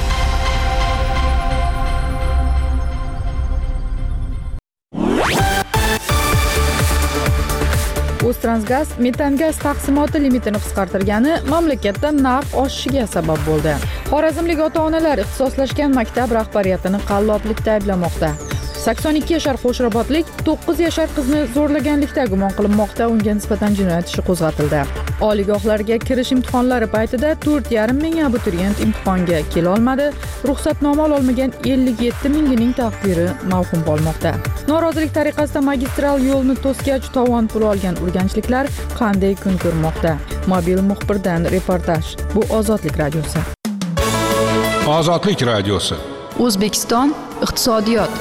O'ztransgaz metan gaz taqsimoti limitini qisqartirgani mamlakatda narx oshishiga sabab bo'ldi. Xorazmlik ota-onalar ixtisoslashgan maktab rahbariyatini qalloblikda ayblamoqda. sakson ikki yashar qo'shrabotlik to'qqiz yashar qizni zo'rlaganlikda gumon qilinmoqda, unga nisbatan jinoyat ishi qo'zg'atildi. Oliygohlarga kirish imtihonlari paytida to'rt yarim ming abituriyent imtihonga kela olmadi. Ruxsatnoma ololmagan ellik yetti mingining taqdiri mavhum bo'lmoqda. Norozilik tariqasida magistral yo'lni to'sgach tovon puli olgan urganchliklar qanday kun ko'rmoqda? Mobil muxbirdan reportaj. Bu Ozodlik radiosi. Ozodlik radiosi. O'zbekiston iqtisodiyot.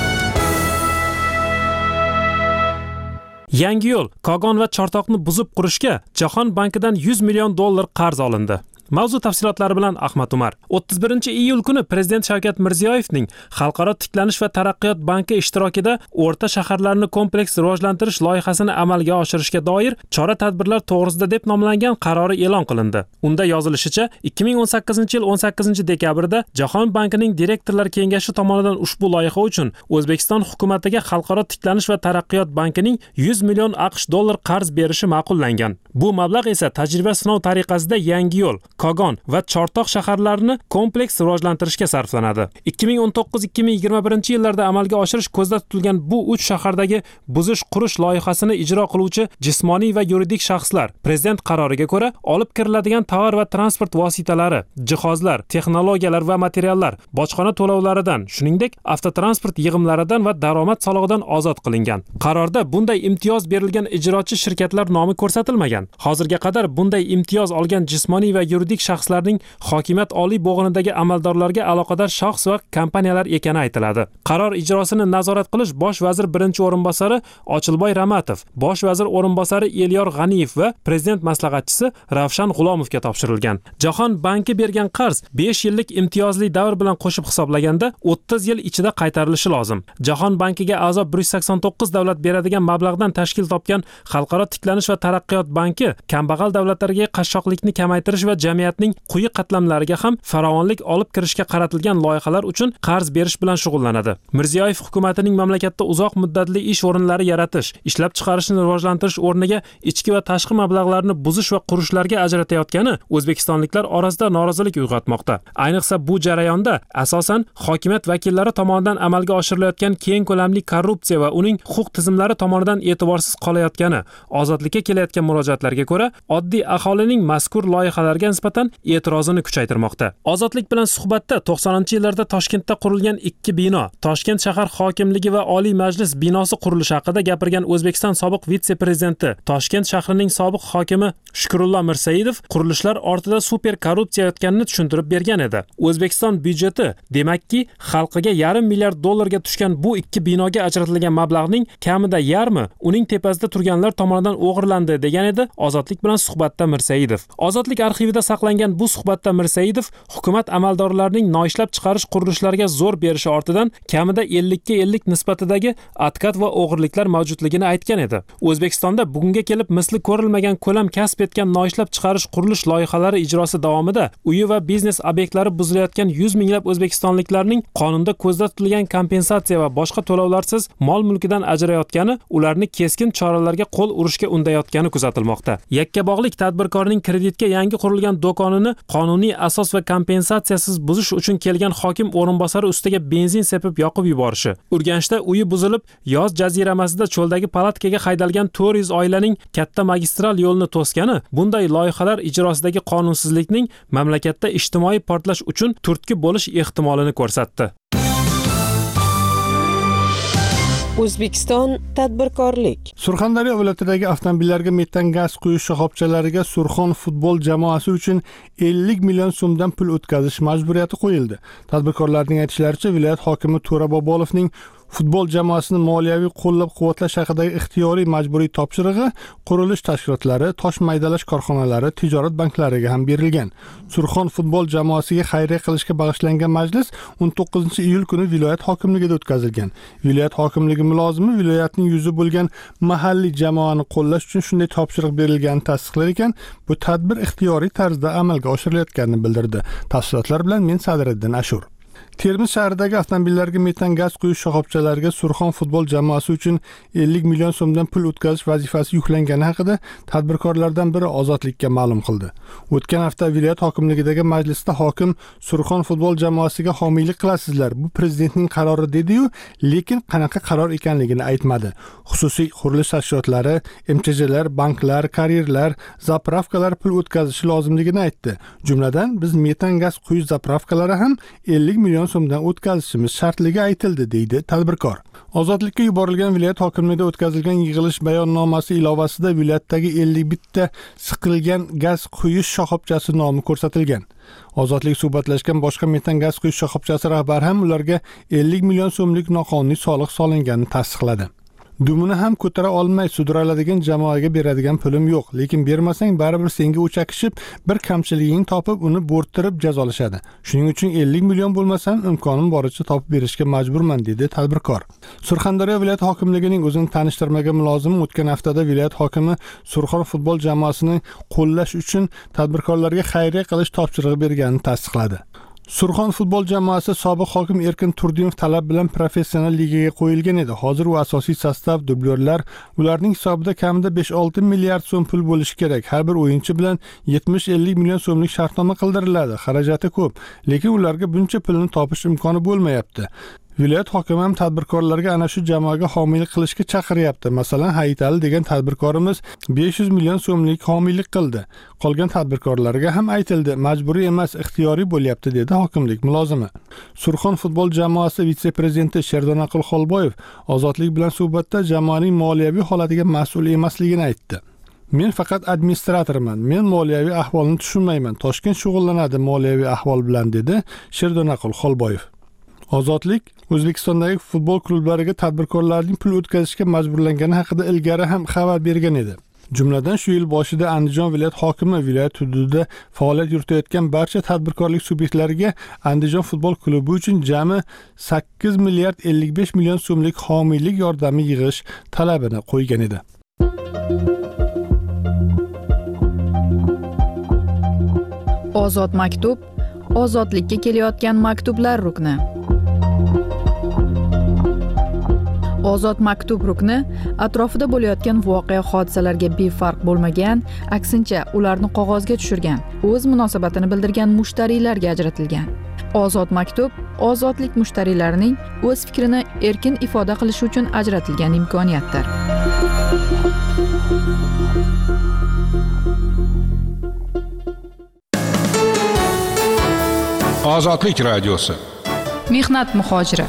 Yangi yo'l Kogon va Chortoqni buzib qurishga Jahon bankidan yuz million dollar qarz olindi. Mavzu tafsilotlari bilan Ahmad Umar. o'ttiz birinchi iyul kuni Prezident Shavkat Mirziyoyevning Xalqaro tiklanish va taraqqiyot banki ishtirokida o'rta shaharlarni kompleks rivojlantirish loyihasini amalga oshirishga doir chora-tadbirlar to'g'risida deb nomlangan qarori e'lon qilindi. Unda yozilishicha, ikki ming o'n sakkizinchi yil o'n sakkizinchi dekabrda Jahon bankining direktorlar kengashi tomonidan ushbu loyiha uchun O'zbekiston hukumatiga Xalqaro tiklanish va taraqqiyot bankining yuz million AQSh dollar qarz berishi ma'qullangan. Bu mablag' esa tajriba sinov tariqasida Yangi yo'l, Kogon va Chortoq shaharlarini kompleks rivojlantirishga sarflanadi. ikki ming o'n to'qqiz ikki ming yigirma birinchi yillarda amalga oshirish ko'zda tutilgan bu uch shahardagi buzish qurish loyihasini ijro qiluvchi jismoniy va yuridik shaxslar Prezident qaroriga ko'ra olib kiriladigan tovar va transport vositalari, jihozlar, texnologiyalar va materiallar bojxona to'lovlaridan, shuningdek, avtotransport yig'imlaridan va daromad solig'idan ozod qilingan. Qarorda bunday imtiyoz berilgan ijrochi shirkatlar nomi ko'rsatilmagan. Hozirga qadar bunday imtiyoz olgan jismoniy va yuridik shaxslarning hokimiyat oliy bo'g'inidagi amaldorlarga aloqador shaxs va kompaniyalar ekani aytiladi. Qaror ijrosini nazorat qilish bosh vazir birinchi o'rinbosari Ochilboy Ramatov, bosh vazir o'rinbosari Elyor G'aniyev va prezident maslahatchisi Ravshan G'ulomovga topshirilgan. Jahon banki bergan qarz besh yillik imtiyozli davr bilan qo'shib hisoblaganda o'ttiz yil ichida qaytarilishi lozim. Jahon bankiga a'zo bir yuz sakson to'qqiz davlat beradigan mablag'dan tashkil topgan Xalqaro tiklanish va taraqqiyot banki kambag'al davlatlarga qashshoqlikni kamaytirish va jamiyatning quyi qatlamlariga ham farovonlik olib kirishga qaratilgan loyihalar uchun qarz berish bilan shug'ullanadi. Mirziyoyev hukumatining mamlakatda uzoq muddatli ish o'rinlari yaratish, ishlab chiqarishni rivojlantirish o'rniga ichki va tashqi mablag'larni buzish va qurishlarga ajratayotgani o'zbekistonliklar orasida norozilik uyg'otmoqda. Ayniqsa bu jarayonda asosan hokimiyat vakillari tomonidan amalga oshirilayotgan keng ko'lamli korrupsiya va uning huquq tizimlari tomonidan e'tiborsiz qolayotgani. Ozodlikka kelayotgan murojaatlarga ko'ra, oddiy aholining mazkur loyihalarga nisbatan e'tirozini kuchaytirmoqda. Ozodlik bilan suhbatda to'qsoninchi yillarda Toshkentda qurilgan ikki bino, Toshkent shahar hokimligi va Oliy Majlis binosi qurilishi haqida gapirgan O'zbekiston sobiq vitse-prezidenti, Toshkent shahrining sobiq hokimi Shukrullo Mirsaidov qurilishlar ortida super korrupsiya yotganini tushuntirib bergan edi. O'zbekiston byudjeti, demakki, xalqiga yarim milliard dollarga tushgan bu ikki binoga ajratilgan mablag'ning kamida yarmi uning tepasida turganlar tomonidan o'g'irlandi degan edi Ozodlik bilan suhbatda Mirsaidov. Ozodlik arxivida saqlangan bu suhbatda Mirsaidov hukumat amaldorlarining noishlab chiqarish qurilishlariga zo'r berishi ortidan kamida ellik ga ellik nisbatidagi atkat va o'g'irliklar mavjudligini aytgan edi. O'zbekistonda bugunga kelib misli ko'rilmagan ko'lam kasb etgan noishlab chiqarish qurilish loyihalari ijrosi davomida uyi va biznes obyektlari buzilayotgan yuz minglab o'zbekistonliklarning qonunda ko'zda tutilgan kompensatsiya va boshqa to'lovlarsiz mol mulkidan ajrayotgani ularni keskin choralarga qo'l urishga undayotgani kuzatilmoqda. Yakkabog'lik tadbirkorning kreditga yangi qurilgan do'konini qonuniy asos va kompensatsiyasiz buzish uchun kelgan hokim o'rinbosari ustiga benzin sepib yoqib yuborishi. Urganchda uyi buzilib, yoz jaziramasida cho'ldagi palatkaga haydalgan to'rt yuz oilaning katta magistral yo'lni to'sgani bunday loyihalar ijrosidagi qonunsizlikning mamlakatda ijtimoiy portlash uchun turtki bo'lish ehtimolini ko'rsatdi. O'zbekiston tadbirkorlik. Surxondaryo viloyatidagi avtomobillarga metan gaz quyish shoxobchalariga Surxon futbol jamoasi uchun ellik million so'mdan pul o'tkazish majburiyati qo'yildi. Tadbirkorlarning aytishlaricha, viloyat hokimi To'ra Bobolovning futbol jamoasini moliyaviy qo'llab-quvvatlash haqidagi ixtiyoriy majburiy topshirig'i qurilish tashkilotlari, tosh maydalash korxonalari, tijorat banklariga ham berilgan. Surxon futbol jamoasiga xayriya qilishga bag'ishlangan majlis o'n to'qqizinchi iyul kuni viloyat hokimligida o'tkazilgan. Viloyat hokimligi mulozimi viloyatning yuzi bo'lgan mahalliy jamoani qo'llash uchun shunday topshiriq berilganini tasdiqlar ekan, bu tadbir ixtiyoriy tarzda amalga oshirilayotganini bildirdi. Tafsilotlar bilan men Sadriddin Ashur. Termiz shahridagi avtomobillarga metan gaz quyish shoxobchalariga Surxon futbol jamoasi uchun ellik million so'mdan pul o'tkazish vazifasi yuklangani haqida tadbirkorlardan biri Ozodlikka ma'lum qildi. O'tgan hafta viloyat hokimligidagi majlisda hokim Surxon futbol jamoasiga homiylik qilasizlar, bu prezidentning qarori dedi-yu, lekin qanaqa qaror ekanligini aytmadi. Xususiy qurilish tashkilotlari, M T J'lar, banklar, karierlar, zapravkalar pul o'tkazishi lozimligini aytdi. Jumladan biz metan gaz quyish zapravkalari ham ellik million so'mdan o'tkazishimiz shartligi aytildi, deydi tadbirkor. Ozodlikka yuborilgan viloyat hokimligida o'tkazilgan yig'ilish bayonnomasi ilovasida viloyatdagi ellik bitta siqilgan gaz quyish shoxobchasi nomi ko'rsatilgan. Ozodlik suhbatlashgan boshqa metan gaz quyish shoxobchasi rahbari ham ularga ellik million so'mlik noqonuniy soliq solinganini tasdiqladi. Dumini ham ko'tara olmay sudraladigan jamoaga beradigan pulim yo'q, lekin bermasang baribir senga o'chakishib, bir kamchiliging topib uni bo'rttirib jazolashadi. Shuning uchun ellik million bo'lmasam imkonim boricha topib berishga majburman, dedi tadbirkor. Surxondaryo viloyat hokimligining o'zini tanishtirmagan mulozimi o'tgan haftada viloyat hokimi Surxon futbol jamoasini qo'llash uchun tadbirkorlarga xayriya qilish topshirig'i berganini tasdiqladi. Surxon futbol jamoasi sobiq hokim Erkin Turdimov talab bilan professional ligaga qo'yilgan edi. Hozir u asosiy sostav, dublyorlar, ularning hisobida kamida besh olti milliard so'm pul bo'lishi kerak. Har bir o'yinchi bilan yetmish ellik million so'mlik shartnoma qildiriladi. Xarajati ko'p, lekin ularga buncha pulni topish imkoni bo'lmayapti. Viloyat hokimi ham tadbirkorlarga ana shu jamoaga homiylik qilishga chaqiryapti. Masalan, Hayitali degan tadbirkorimiz besh yuz million so'mlik homiylik qildi. Qolgan tadbirkorlarga ham aytildi, majburiy emas, ixtiyoriy bo'lyapti, dedi hokimlik mulozimi. Surxon futbol jamoasi vitse-prezidenti Sherdonaqul Xolboyev Ozodlik bilan suhbatda jamoaning moliyaviy holatiga mas'ul emasligini aytdi. Men faqat administratorman. Men moliyaviy ahvolni tushunmayman. Toshkent shug'ullanadi moliyaviy ahvol bilan, dedi Sherdonaqul Xolboyev. Ozodlik O'zbekistondagi futbol klublariga tadbirkorlarning pul o'tkazishga majburlangani haqida ilgari ham xabar bergan edi. Jumladan shu yil boshida Andijon viloyat hokimi viloyat hududida faoliyat yuritayotgan barcha tadbirkorlik subyektlariga Andijon futbol klubi uchun jami sakkiz milliard ellik besh million so'mlik homiylik yordami yig'ish talabini qo'ygan edi. Ozod maktub, ozodlikka kelayotgan maktublar rukni. Ozod maktub rukni atrofida bo'layotgan voqea hodisalarga befarq bo'lmagan, aksincha ularni qog'ozga tushirgan, o'z munosabatini bildirgan mushtariylarga ajratilgan. Ozod maktub ozodlik mushtariylarining o'z fikrini erkin ifoda qilishi uchun ajratilgan imkoniyatdir. Ozodlik radiosi. Mehnat muhojiri.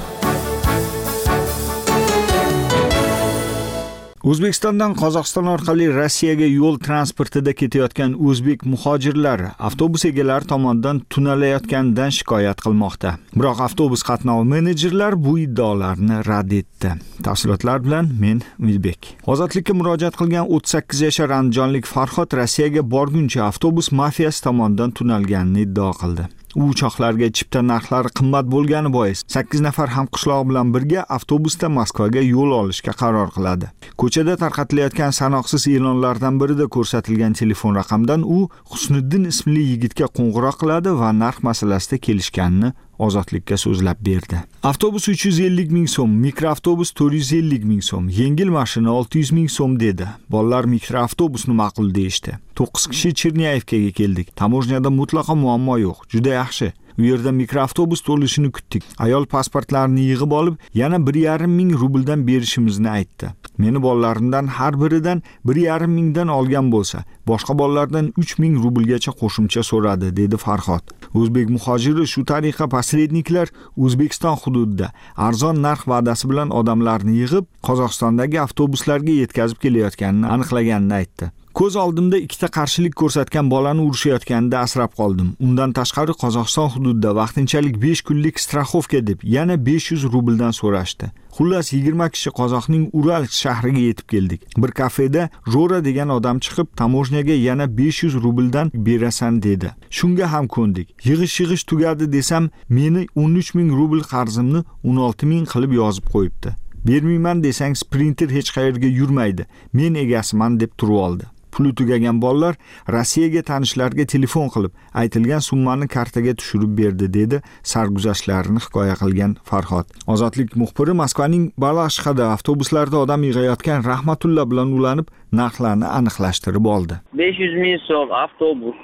O'zbekistondan Qozog'iston orqali Rossiyaga yo'l transportida ketayotgan o'zbek muhojirlar avtobus egalari tomonidan tunalayotganidan shikoyat qilmoqda. Biroq avtobus qatnovi menejerlar bu iddaolarni rad etdi. Tafsilotlar bilan men Umidbek. Ozodlikka murojaat qilgan o'ttiz sakkiz yashar andijonlik Farhod Rossiyaga borguncha avtobus mafiyasi tomonidan tunalganini iddao qildi. U uchoqlarga chipta narxlari qimmat bo'lgani bois sakkiz nafar hamqishloq bilan birga avtobusda Moskvaga yo'l olishga qaror qiladi. Ko'chada tarqatilayotgan sanoqsiz e'lonlardan birida ko'rsatilgan telefon raqamdan u Husniddin ismli yigitga qo'ng'iroq qiladi va narx masalasida kelishganini Ozodlikka so'zlab berdi. Avtobus uch yuz ellik ming so'm, mikroavtobus to'rt yuz ellik ming so'm, yengil mashina olti yuz ming so'm dedi. Bolalar mikroavtobusni ma'qul deyishdi. to'qqiz kishi Cherniyevkaga keldik. Tamojniyada mutlaqo muammo yo'q. Juda yaxshi. U yerda mikroavtobus to'lishini kutdik. Ayol pasportlarini yig'ib olib, yana bir yarim ming rubldan berishimizni aytdi. Meni bolalarimdan har biridan bir yarim mingdan olgan bo'lsa, boshqa bolalardan uch ming rublgacha qo'shimcha so'radi, dedi Farhod. O'zbek muhojiri shu tariqa posredniklar O'zbekiston hududida arzon narx va'dasi bilan odamlarni yig'ib, Qozog'istondagi avtobuslarga yetkazib kelayotganini aniqlaganini aytdi. Ko'z oldimda ikkita qarshilik ko'rsatgan bolani urushayotganida asrab qoldim. Undan tashqari Qozog'iston hududida vaqtinchalik besh kunlik strafovka deb yana besh yuz rubldan so'rashdi. Xullas yigirma kishi Qozoqning Ural shahriga yetib keldik. Bir kafeda Jora degan odam chiqib, tamojnaga yana besh yuz rubldan berasan dedi. Shunga ham ko'ndik. Yig'ish-yig'ish tugadi desam, meni o'n uch ming rubl qarzimni o'n olti ming qilib yozib qo'yibdi. Bermayman desang sprinter hech qayerga yurmaydi. Men egasiman deb turib oldi. Puli tugagan bolalar Rossiyaga tanishlarga telefon qilib, aytilgan summani kartaga tushirib berdi, dedi sarguzashtlarini hikoya qilgan Farhod. Ozodlik muxbiri Moskvaning Balashxada avtobuslarda odam yig'ayotgan Rahmatulla bilan ulanib, narxlarni aniqlashtirib oldi. besh yuz ming so'm avtobus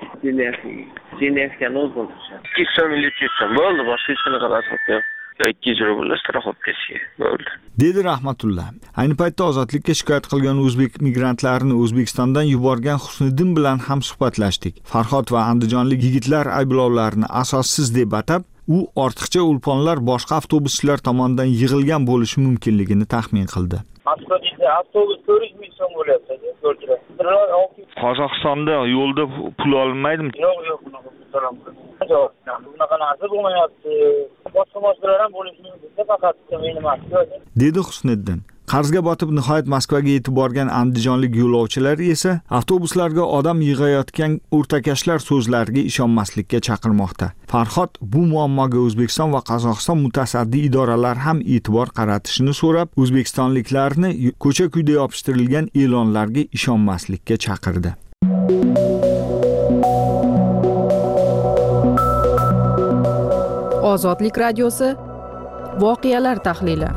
Cherniyevka nozbol. ikki yuz so'm ilib ketdim. Bo'ldi, boshqa hech qanaqa rasxat yo'q. ikki yuz rubl strafovkasiga bo'ldi, dedi Rahmatulla. Ayni paytda ozodlikka shikoyat qilgan o'zbek migrantlarini O'zbekistondan yuborgan Husniddin bilan ham suhbatlashdik. Farhod va andijonlik yigitlar ayblovlarini asossiz deb atab, u ortiqcha ulponlar boshqa avtobuschilar tomonidan yig'ilgan bo'lishi mumkinligini taxmin qildi. Avtobus to'rt yuz ming so'm bo'lyapti, Qozog'istonda yo'lda pul olinmaydimi? Yo'q, yo'q, yo'q. Bunaqa narsa bo'lmayapti. Boshqa boshqalar ham bo'lishi mumkin, faqat meni emas, dedi Husniddin. Qarzga botib nihoyat Moskvaga yetib borgan andijonlik yo'lovchilar esa avtobuslarga odam yig'ayotgan o'rtakashlar so'zlariga ishonmaslikka chaqirmoqda. Farhod bu muammoga O'zbekiston va Qozog'iston mutasaddi idoralar ham e'tibor qaratishini so'rab, o'zbekistonliklarni ko'cha-kuyda yopishtirilgan e'lonlarga ishonmaslikka chaqirdi. Ozodlik radiosi voqealar tahlili.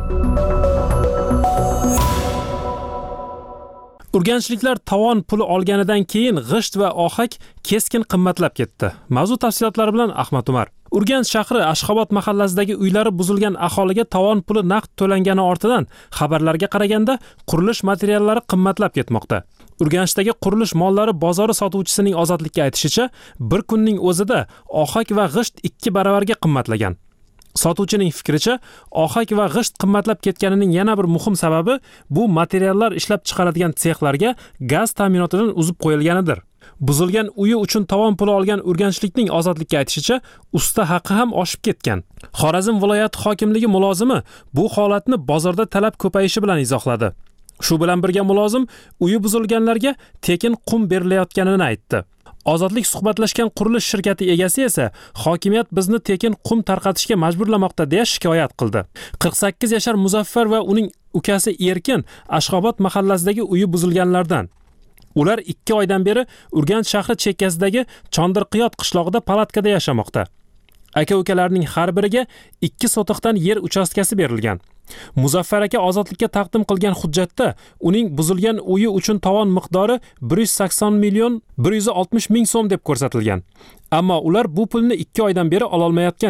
Urganchliklar tovon puli olganidan keyin g'isht va ohak keskin qimmatlab ketdi. Mavzu tafsilotlari bilan Ahmad Umar. Urganch shahri Ashxobod mahallasidagi uylari buzilgan aholiga tovon puli naqd to'langani ortidan xabarlarga qaraganda qurilish materiallari qimmatlab ketmoqda. Urganchdagi qurilish mollari bozori sotuvchisining Ozodlikka aytishicha, bir kunning o'zida ohak va g'isht ikki baravarga qimmatlagan. Sotuvchining fikricha, ohak va g'isht qimmatlab ketganining yana bir muhim sababi bu materiallar ishlab chiqaradigan sexlarga gaz ta'minotidan uzib qo'yilganidir. Buzilgan uyi uchun tovon puli olgan urganchlikning Ozodlikka aytishicha, usta haqi ham oshib ketgan. Xorazm viloyati hokimligi mulozimi bu holatni bozorda talab ko'payishi bilan izohladi. Shu bilan birga mulozim uyi buzilganlarga tekin qum berilayotganini aytdi. Ozodlik suhbatlashgan qurilish shirkati egasi esa hokimiyat bizni tekin qum tarqatishga majburlamoqda deya shikoyat qildi. qirq sakkiz yashar Muzaffar va uning ukasi Erkin Ashxobod mahallasidagi uyi buzilganlardan. Ular ikki oydan beri Urganch shahri chekkasidagi Chondirqiyot qishlog'ida palatkada yashamoqda. Aka-ukalarning har biriga ikki sotiqdan yer uchastkasi berilgan. Muzaffar aka Ozodlikka taqdim qilgan hujjatda uning buzilgan uyi uchun tovon miqdori bir yuz sakson million bir yuz oltmish ming so'm deb ko'rsatilgan. Ammo ular bu pulni ikki oydan beri ola olmayotgan edi.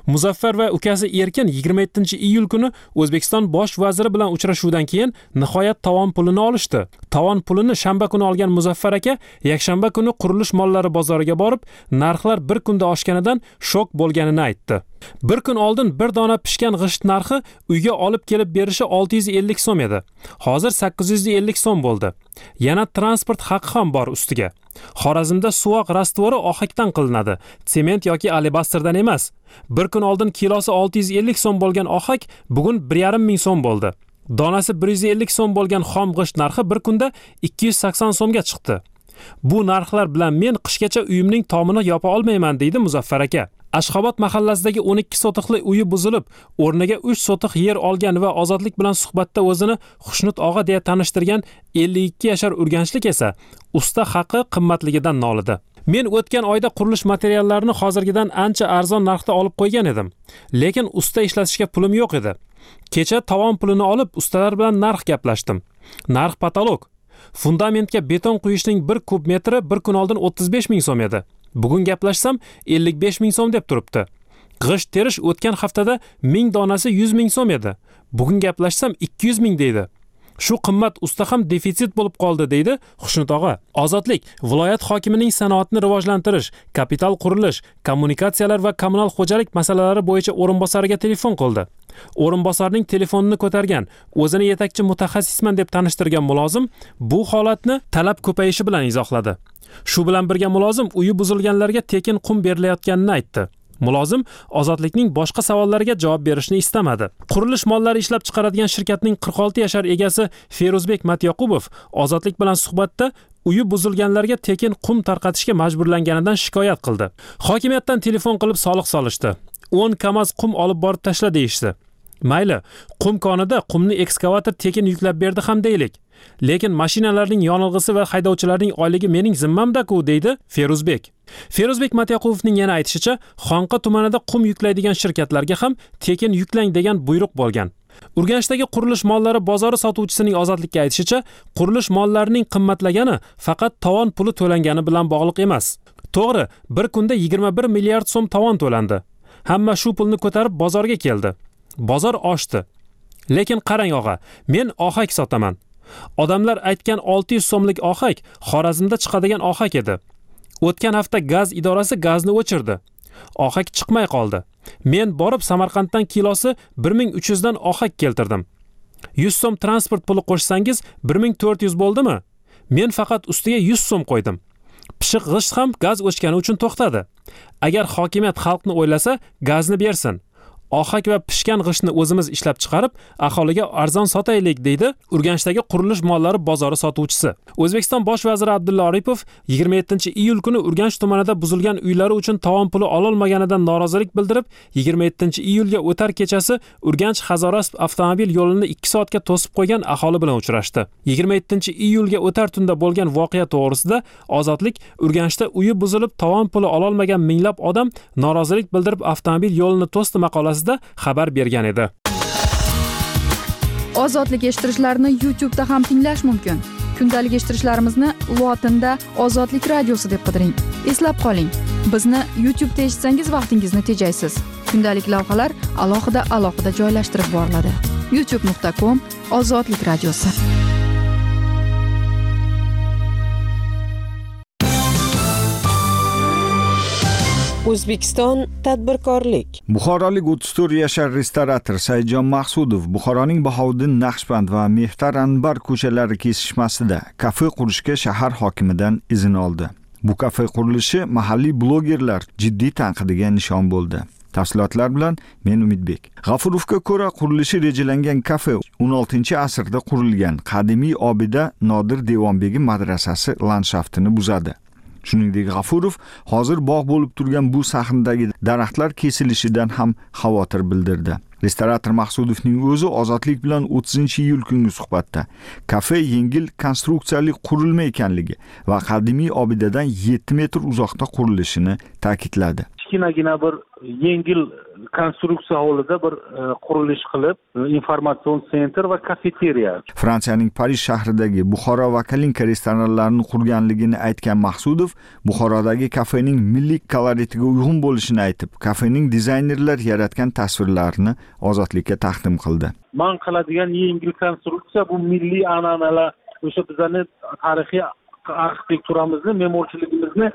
Muzaffar va ukasi Erkin yigirma yettinchi iyul kuni O'zbekiston bosh vaziri bilan uchrashuvdan keyin nihoyat tovon pulini olishdi. Tovon pulini shanba kuni olgan Muzaffar aka yakshanba kuni qurilish mollari bozoriga borib, narxlar bir kunda oshganidan shok bo'lganini aytdi. Bir kun oldin bir dona pishgan g'isht narxi uyga olib kelib berishi olti yuz ellik so'm edi. Hozir sakkiz yuz ellik so'm bo'ldi. Yana transport haqi ham bor ustiga. Xorazmda suvoq rastvori ohakdan qilinadi, sement yoki alabasтрdan emas. Bir kun oldin kilosi olti yuz ellik so'm bo'lgan ohak bugun bir yarim ming so'm bo'ldi. Donasi bir yuz ellik so'm bo'lgan xom g'isht narxi bir kunda ikki yuz sakson so'mga chiqdi. Bu narxlar bilan men qishgacha uyimning tomini yopa olmayman, deydi Muzaffar aka. Ashxobod mahallasidagi o'n ikki sotiqli uyi buzilib, o'rniga uch sotiq yer olgan va Ozodlik bilan suhbatda o'zini Xushnud og'a deya tanishtirgan ellik ikki yashar urganchlik esa usta haqi qimmatligidan nolidi. Men o'tgan oyda qurilish materiallarini hozirgidan ancha arzon narxda olib qo'ygan edim, lekin usta ishlatishga pulim yo'q edi. Kecha tovon pulini olib ustalar bilan narx gaplashdim. Narx patolog. Fundamentga beton quyishning bir kub metri bir kun oldin o'ttiz besh ming so'm edi. Bugun gaplashsam ellik besh ming so'm deb turibdi. G'isht terish o'tgan haftada ming donasi yuz ming so'm edi. Bugun gaplashsam ikki yuz ming deydi. Shu qimmat usta ham defitsit bo'lib qoldi, deydi Xushnud og'a. Ozodlik viloyat hokimining sanoatni rivojlantirish, kapital qurilish, kommunikatsiyalar va kommunal xo'jalik masalalari bo'yicha o'rinbosariga telefon qildi. O'rinbosarning telefonini ko'targan, o'zini yetakchi mutaxassisman deb tanishtirgan mulozim bu holatni talab ko'payishi bilan izohladi. Shu bilan birga mulozim uyi buzilganlarga tekin qum berilayotganini aytdi. Mulozim Ozodlikning boshqa savollariga javob berishni istamadi. Qurilish mollari ishlab chiqaradigan shirkatning qirq olti yashar egasi Feruzbek Matyoqubov Ozodlik bilan suhbatda uyi buzilganlarga tekin qum tarqatishga majburlanganidan shikoyat qildi. Hokimiyatdan telefon qilib soliq solishdi. o'n kamaz qum olib borib tashla deyishdi. Mayli, qum konida qumni ekskavator tekin yuklab berdi ham deylik. Lekin mashinalarning yonilg'isi va haydovchilarning oyligi mening zimmamda-ku, deydi Feruzbek. Feruzbek Matyoqubovning yana aytishicha, Xonqa tumanida qum yuklaydigan shirkatlarga ham tekin yuklang degan buyruq bo'lgan. Urganchdagi qurilish mollari bozori sotuvchisining Ozodlikka aytishicha, qurilish mollarining qimmatlagani faqat tovon puli to'langani bilan bog'liq emas. To'g'ri, bir kunda yigirma bir milliard so'm tovon to'landi. Hamma shu pulni ko'tarib bozorga keldi. Bozor oshdi. Lekin qarang og'a, men ohak sotaman. Odamlar aytgan olti yuz so'mlik ohak Xorazmda chiqadigan ohak edi. O'tgan hafta gaz idorasi gazni o'chirdi. Ohak chiqmay qoldi. Men borib Samarqanddan kilosi bir ming uch yuz dan ohak keltirdim. yuz so'm transport puli qo'shsangiz bir ming to'rt yuz bo'ldimi? Men faqat ustiga yuz so'm qo'ydim. Pishiq g'isht ham gaz o'chgani uchun to'xtadi. Agar hokimiyat xalqni o'ylasa, gazni bersin. Ohak va pishgan g'ishtni o'zimiz ishlab chiqarib, aholiga arzon sotaylik, deydi Urganchdagi qurilish mollari bozori sotuvchisi. O'zbekiston bosh vaziri Abdulla Aripov yigirma yettinchi iyul kuni Urganch tumanida buzilgan uylari uchun tovon puli ololmaganidan norozilik bildirib, yigirma yettinchi iyulga o'tar kechasi Urganch Hazorasp avtomobil yo'lini ikki soatga to'sib qo'ygan aholi bilan uchrashdi. yigirma yettinchi iyulga o'tar tunda bo'lgan voqea to'g'risida Ozodlik Urganchda uyi buzilib tovon puli ololmagan minglab odam norozilik bildirib avtomobil yo'lini to'sdi maqolasi xabar bergan edi. Ozodlik eshittirishlarni YouTube da ham tinglash mumkin. Kundalik eshittirishlarimizni lotinda Ozodlik radiosi deb qidiring. Eslab qoling, bizni YouTube da eshitsangiz vaqtingizni tejaysiz. Kundalik lavhalar alohida alohida joylashtirib boriladi. youtube nuqta com Ozodlik radiosi. O'zbekiston tadbirkorlik. Buxorolik o'ttiz to'rt yashar restorator Saidjon Maqsudov Buxoroning Bahovuddin Naqshband va Mehtar Anbar ko'chalari kesishmasida kafe qurishga shahar hokimidan izn oldi. Bu kafe qurilishi mahalliy blogerlar jiddiy tanqidiga nishon bo'ldi. Tafsilotlar bilan men Umidbek. G'afurovga ko'ra qurilishi rejalangan kafe o'n oltinchi asrda qurilgan qadimiy obida Nodir Devonbegi madrasasi landshaftini buzadi. Shuningdek, G'afurov hozir bog' bo'lib turgan bu sahnadagi daraxtlar kesilishidan ham xavotir bildirdi. Restorator Maqsudovning o'zi Ozodlik bilan o'ttizinchi iyul kungi suhbatda kafe yengil konstruksiyali qurilma ekanligi va qadimiy obidadan yetti metr uzoqda qurilishini ta'kidladi. kichkinagina bir yengil konstruksiya hovlida bir qurilish qilib, informatsion sentr va kafeteriya. Fransiyaning Parij shahridagi Buxoro va Kalinka restoranlarini qurganligini aytgan Maqsudov, Buxorodagi kafening milliy koloritiga uyg'un bo'lishini aytib, kafening dizaynerlar yaratgan tasvirlarini Ozodlikka taqdim qildi. Man qiladigan yengil konstruksiya bu milliy an'analar, o'sha bizning tarixiy arxitekturamizni, me'morchiligimizni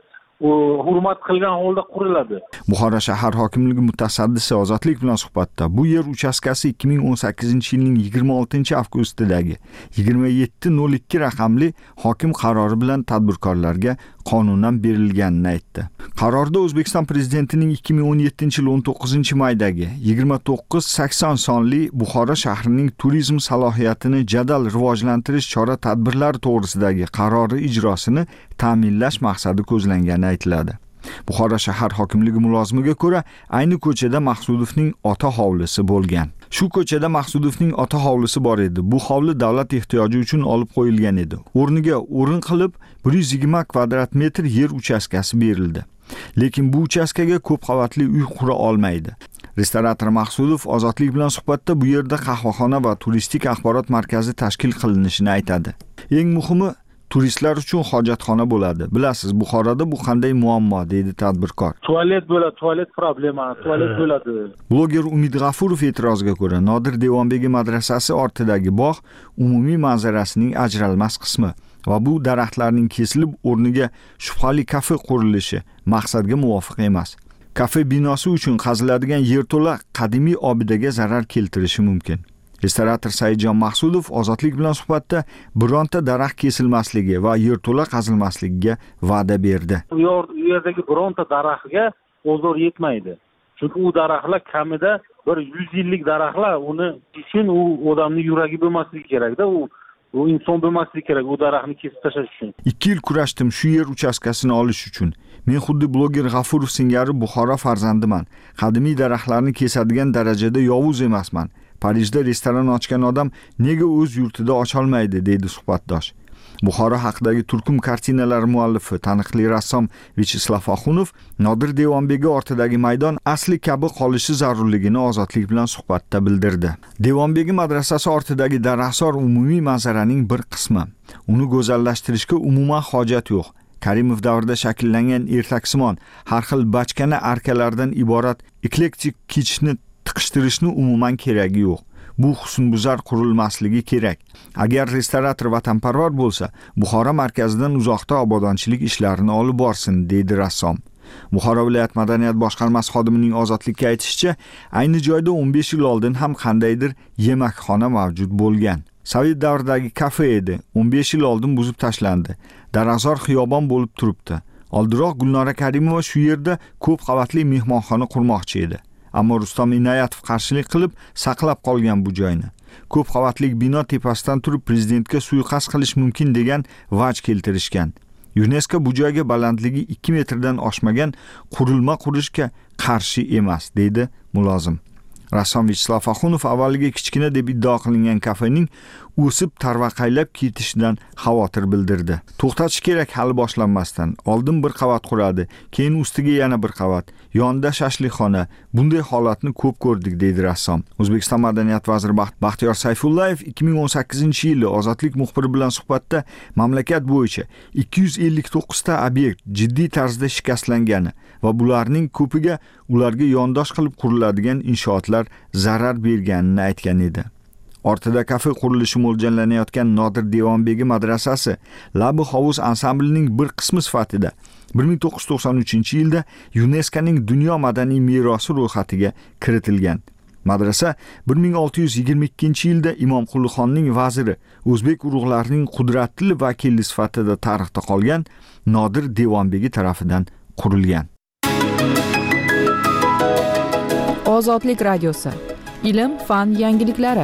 hurmat qilgan holda quriladi. Buxoro shahar hokimligi mutasaddisi Ozodlik bilan suhbatda bu yer uchastkasi ikki ming o'n sakkizinchi yilning yigirma oltinchi avgustidagi yigirma yetti nol ikki raqamli hokim qarori bilan tadbirkorlarga qonundan berilganini aytdi. Qarorda O'zbekiston prezidentining ikki ming o'n yettinchi yil o'n to'qqizinchi maydagi yigirma to'qqiz sakson sonli Buxoro shahrining turizm salohiyatini jadal rivojlantirish chora-tadbirlari to'g'risidagi qarori ijrosini ta'minlash maqsadi ko'zlangani aytiladi. Buxoro shahar hokimligi mulozimiga ko'ra, ayni ko'chada Maqsudovning ota hovlisi bo'lgan. Shu ko'chada Maqsudovning ota hovlisi bor edi. Bu hovli davlat ehtiyoji uchun olib qo'yilgan edi. O'rniga o'rin qilib bir yuz yigirma kvadrat metr yer uchastkasi berildi. Lekin bu uchastkaga ko'p qavatli uy qura olmaydi. Restorator Maqsudov Ozodlik bilan suhbatda bu yerda qahvaxona va turistik axborot markazi tashkil qilinishini aytadi. Eng muhimi turistlar uchun hojatxona bo'ladi. Bilasiz, Buxoroda bu qanday muammo, deydi tadbirkor. Tualet bo'ladi, tualet problema, tualet bo'ladi. Bloger Umid G'afurov e'tiroziga ko'ra, Nodir Devonbegi madrasasi ortidagi bog' umumiy manzarasining ajralmas qismi va bu daraxtlarning kesilib o'rniga shubhali kafe qurilishi maqsadga muvofiq emas. Kafe binosi uchun qaziladigan yerto'la qadimiy obidaga zarar keltirishi mumkin. Restorator Saidjon Maqsudov Ozodlik bilan suhbatda bironta daraxt kesilmasligi va yerto'la qazilmasligiga va'da berdi. U yerdagi bironta daraxtga ozor yetmaydi. Chunki u daraxtlar kamida bir yuz yillik daraxtlar, uni uchun u odamning yuragi bo'lmasligi kerak-da, u u inson bo'lmasligi kerak u daraxtni kesib tashlash uchun. ikki yil kurashdim shu yer uchastkasini olish uchun. Men xuddi bloger G'afurov singari Buxoro farzandiman. Qadimiy daraxtlarni kesadigan darajada yovuz emasman. Parijda restoran ochgan odam nega o'z yurtida ocholmaydi, deydi suhbatdosh. Buxoro haqidagi turkum kartinalar muallifi, taniqli rassom Vyacheslav Axunov Nodir Devonbegi ortidagi maydon asli kabi qolishi zarurligini Ozodlik bilan suhbatda bildirdi. Devonbegi madrasasi ortidagi daraxtzor umumiy manzaraning bir qismi. Uni go'zallashtirishga umuman hojat yo'q. Karimov davrida shakllangan ertaksimon, har xil bachkana arkalardan iborat eklektik kitchni tiqishtirishni umuman keragi yo'q. Bu husnbuzar qurilmasligi kerak. Agar restorator vatanparvar bo'lsa, Buxoro markazidan uzoqda obodonchilik ishlarini olib borsin, deydi rassom. Buxoro viloyat madaniyat boshqarmasi xodimining Ozodlikka aytishicha, ayni joyda o'n besh yil oldin ham qandaydir yemakxona mavjud bo'lgan. Sovet davridagi kafe edi. o'n besh yil oldin buzib tashlandi. Daraxtzor xiyobon bo'lib turibdi. Oldinroq Gulnora Karimova shu yerda ko'p qavatli mehmonxona qurmoqchi edi. Ammo Rustam Inoyatov qarshilik qilib saqlab qolgan bu joyni. Ko'p qavatli bino tepasidan turib prezidentga suiqasd qilish mumkin degan vaj keltirishgan. UNESCO bu joyga balandligi ikki metrdan oshmagan qurilma qurishga qarshi emas, deydi mulozim. Rassom Vyacheslav Axunov avvaliga kichkina deb iddao qilingan kafening o'sib tarvaqaylab ketishidan xavotir bildirdi. To'xtatish kerak hali boshlanmasdan. Oldin bir qavat quradi, keyin ustiga yana bir qavat, yonida shashlikxona. Bunday holatni ko'p ko'rdik, deydi rassom. O'zbekiston madaniyat vaziri Baxtiyor Sayfullayev ikki ming o'n sakkizinchi yili Ozodlik muxbiri bilan suhbatda mamlakat bo'yicha ikki yuz ellik to'qqiz ta obyekt jiddiy tarzda shikastlangani va bularning ko'piga ularga yondosh qilib quriladigan inshootlar zarar berganini aytgan edi. Ortida kafe qurilishi mo'ljallanayotgan Nodir Devonbegi madrasasi Labi hovuz ansamblining bir qismi sifatida bir ming to'qqiz yuz to'qson uchinchi yilda UNESCOning dunyo madaniy merosi ro'yxatiga kiritilgan. Madrasa bir ming olti yuz yigirma ikkinchi yilda Imom Qulixonning vaziri, o'zbek urug'larining qudratli vakili sifatida tarixda qolgan Nodir Devonbegi tarafidan qurilgan. Ozodlik radiosi. Ilm, fan yangiliklari.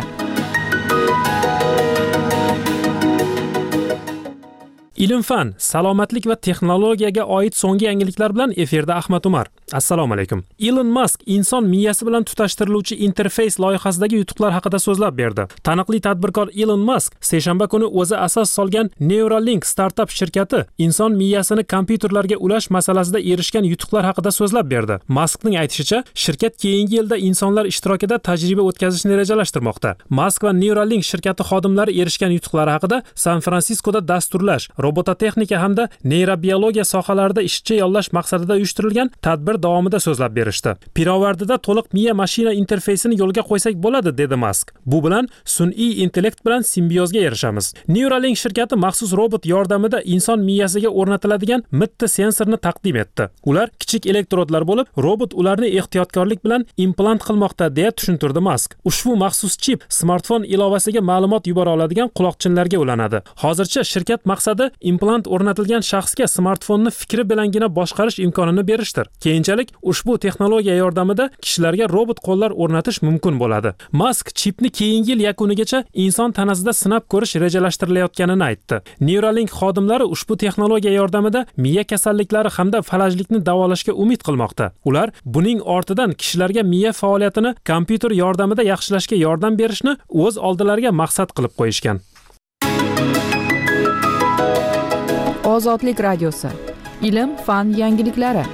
Ilm-fan, salomatlik va texnologiyaga oid so'nggi yangiliklar bilan efirda Ahmad Umar. Assalomu alaykum. Elon Musk inson miyasi bilan tutashtiriluvchi interfeys loyihasidagi yutuqlar haqida so'zlab berdi. Taniqli tadbirkor Elon Musk seshanba kuni o'zi asos solgan Neuralink startup shirkati inson miyasini kompyuterlarga ulash masalasida erishgan yutuqlar haqida so'zlab berdi. Muskning aytishicha, shirkat keyingi yilda insonlar ishtirokida tajriba o'tkazishni rejalashtirmoqda. Musk va Neuralink shirkati xodimlari erishgan yutuqlari haqida San Fransiskoda dasturlash, robototexnika hamda neyrobiologiya sohalarida ishchi yollash maqsadida uyushtirilgan tadbir davomida so'zlab berishdi. Pirovardida to'liq miya mashina interfeysini yo'lga qo'ysak bo'ladi, dedi Musk. Bu bilan sun'iy intellekt bilan simbiozga erishamiz. Neuralink shirkati maxsus robot yordamida inson miyasiga o'rnatiladigan mitti sensorni taqdim etdi. Ular kichik elektrodlar bo'lib, robot ularni ehtiyotkorlik bilan implant qilmoqda, deya tushuntirdi Musk. Ushbu maxsus chip smartfon ilovasiga ma'lumot yubora oladigan quloqchinlarga ulanadi. Hozircha shirkat maqsadi implant o'rnatilgan shaxsga smartfonni fikri bilangina boshqarish imkonini berishdir. Keyinchalik ushbu texnologiya yordamida kishilarga robot qo'llar o'rnatish mumkin bo'ladi. Musk chipni keyingi yil yakunigacha inson tanasida sinab ko'rish rejalashtirilayotganini aytdi. Neuralink xodimlari ushbu texnologiya yordamida miya kasalliklari hamda falajlikni davolashga umid qilmoqda. Ular buning ortidan kishilarga miya faoliyatini kompyuter yordamida yaxshilashga yordam berishni o'z oldilariga maqsad qilib qo'yishgan. Ozodlik radiosi. Ilm, fan yangiliklari.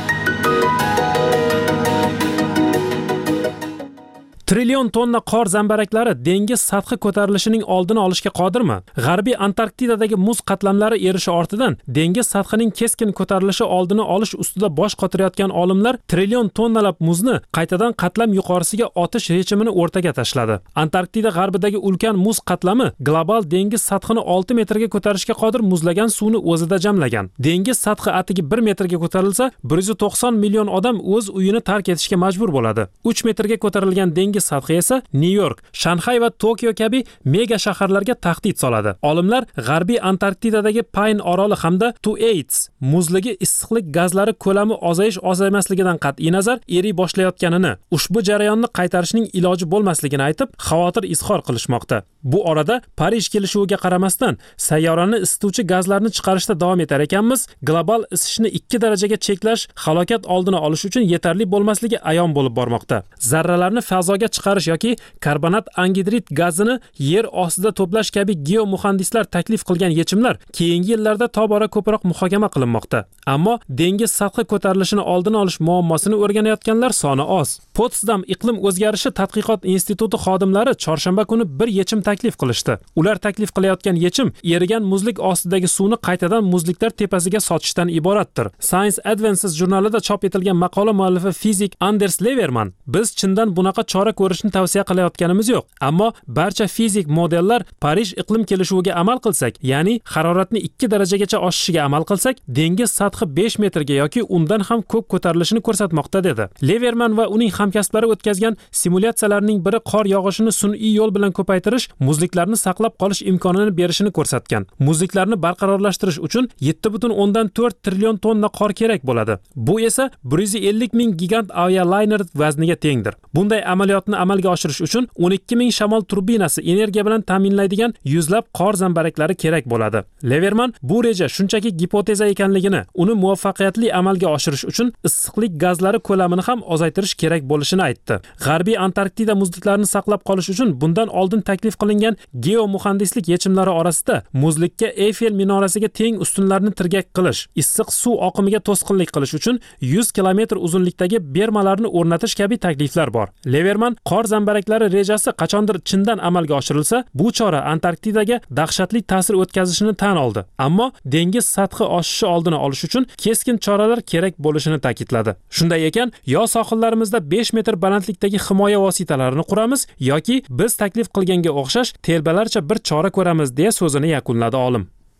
Trillion tonna qor zambaraklari dengiz sathi ko'tarilishining oldini olishga qodirmi? G'arbiy Antarktidadagi muz qatlamlari erishi ortidan dengiz sathining keskin ko'tarilishi oldini olish ustida bosh qotirayotgan olimlar trillion tonnalab muzni qaytadan qatlam yuqorisiga otish rejimini o'rtaga tashladi. Antarktida g'arbidagi ulkan muz qatlami global dengiz sathini olti metrga ko'tarishga qodir muzlagan suvni o'zida jamlagan. Dengiz sathi atigi bir metrga ko'tarilsa, bir yuz to'qson million odam o'z uyini tark etishga majbur bo'ladi. uch metrga ko'tarilgan dengiz sathi esa New York, Shanxay va Tokio kabi mega shaharlarga tahdid soladi. Olimlar G'arbiy Antarktidadagi Pine oroli hamda Tuates muzligi issiqlik gazlari ko'lami ozayish ozaymasligidan qat'iy nazar eriy boshlayotganini, ushbu jarayonni qaytarishning iloji bo'lmasligini aytib, xavotir izhor qilishmoqda. Bu orada Parij kelishuviga qaramasdan sayyorani isituvchi gazlarni chiqarishda davom etar ekanmiz, global isishni ikki darajaga cheklash halokat oldini olish uchun yetarli bo'lmasligi ayon bo'lib bormoqda. Zarralarni fazoga chiqarish yoki karbonat angidrid gazini yer ostida to'plash kabi geomuhandislar taklif qilgan yechimlar keyingi yillarda tobora ko'proq muhokama qilinmoqda. Ammo dengiz sathi ko'tarilishini oldini olish muammosini o'rganayotganlar soni oz. Potsdam iqlim o'zgarishi tadqiqot instituti xodimlari chorshanba kuni bir yechim taklif qilishdi. Ular taklif qilayotgan yechim erigan muzlik ostidagi suvni qaytadan muzliklar tepasiga sotishdan iboratdir. Science Advances jurnalida chop etilgan maqola muallifi fizik Anders Leverman: "Biz chindan bunaqa chora ko'rishni tavsiya qilayotganimiz yo'q, ammo barcha fizik modellar Parij iqlim kelishuviga amal qilsak, ya'ni haroratni ikki darajagacha oshishiga amal qilsak, dengiz sathi besh metrga yoki undan ham ko'p ko'tarilishini ko'rsatmoqda", dedi. Leverman va uning hamkasblari o'tkazgan simulyatsiyalarning biri qor yog'ishini sun'iy yo'l bilan ko'paytirish, muzliklarni saqlab qolish imkonini berishini ko'rsatgan. Muzliklarni barqarorlashtirish uchun yetti butun o'ndan to'rt trillion tonna qor kerak bo'ladi. Bu esa bir yuz ellik ming gigant avialiner vazniga tengdir. Bunday amaliyotni amalga oshirish uchun o'n ikki ming shamol turbinasi energiya bilan ta'minlaydigan yuzlab qor zambaraklari kerak bo'ladi. Leverman bu reja shunchaki gipoteza ekanligini, uni muvaffaqiyatli amalga oshirish uchun issiqlik gazlari ko'lamini ham ozaytirish kerak bo'lishini aytdi. G'arbiy Antarktida muzliklarini saqlab qolish uchun bundan oldin taklif qilingan geomuhandislik yechimlari orasida muzlikka Eyfel minorasiga teng ustunlarni tirgak qilish, issiq suv oqimiga to'sqinlik qilish uchun yuz kilometr uzunlikdagi bermalarni o'rnatish kabi takliflar bor. Leverman qor zambaraklari rejasi qachondir chindan amalga oshirilsa, bu chora Antarktidaga dahshatli ta'sir o'tkazishini tan oldi. Ammo dengiz sathi oshishi oldini olish uchun keskin choralar kerak bo'lishini ta'kidladi. Shunday ekan, yo sohillarimizda besh metr balandlikdagi himoya vositalarini quramiz yoki biz taklif qilganga o'xshash telbalarcha bir chora ko'ramiz, deya so'zini yakunladi olim.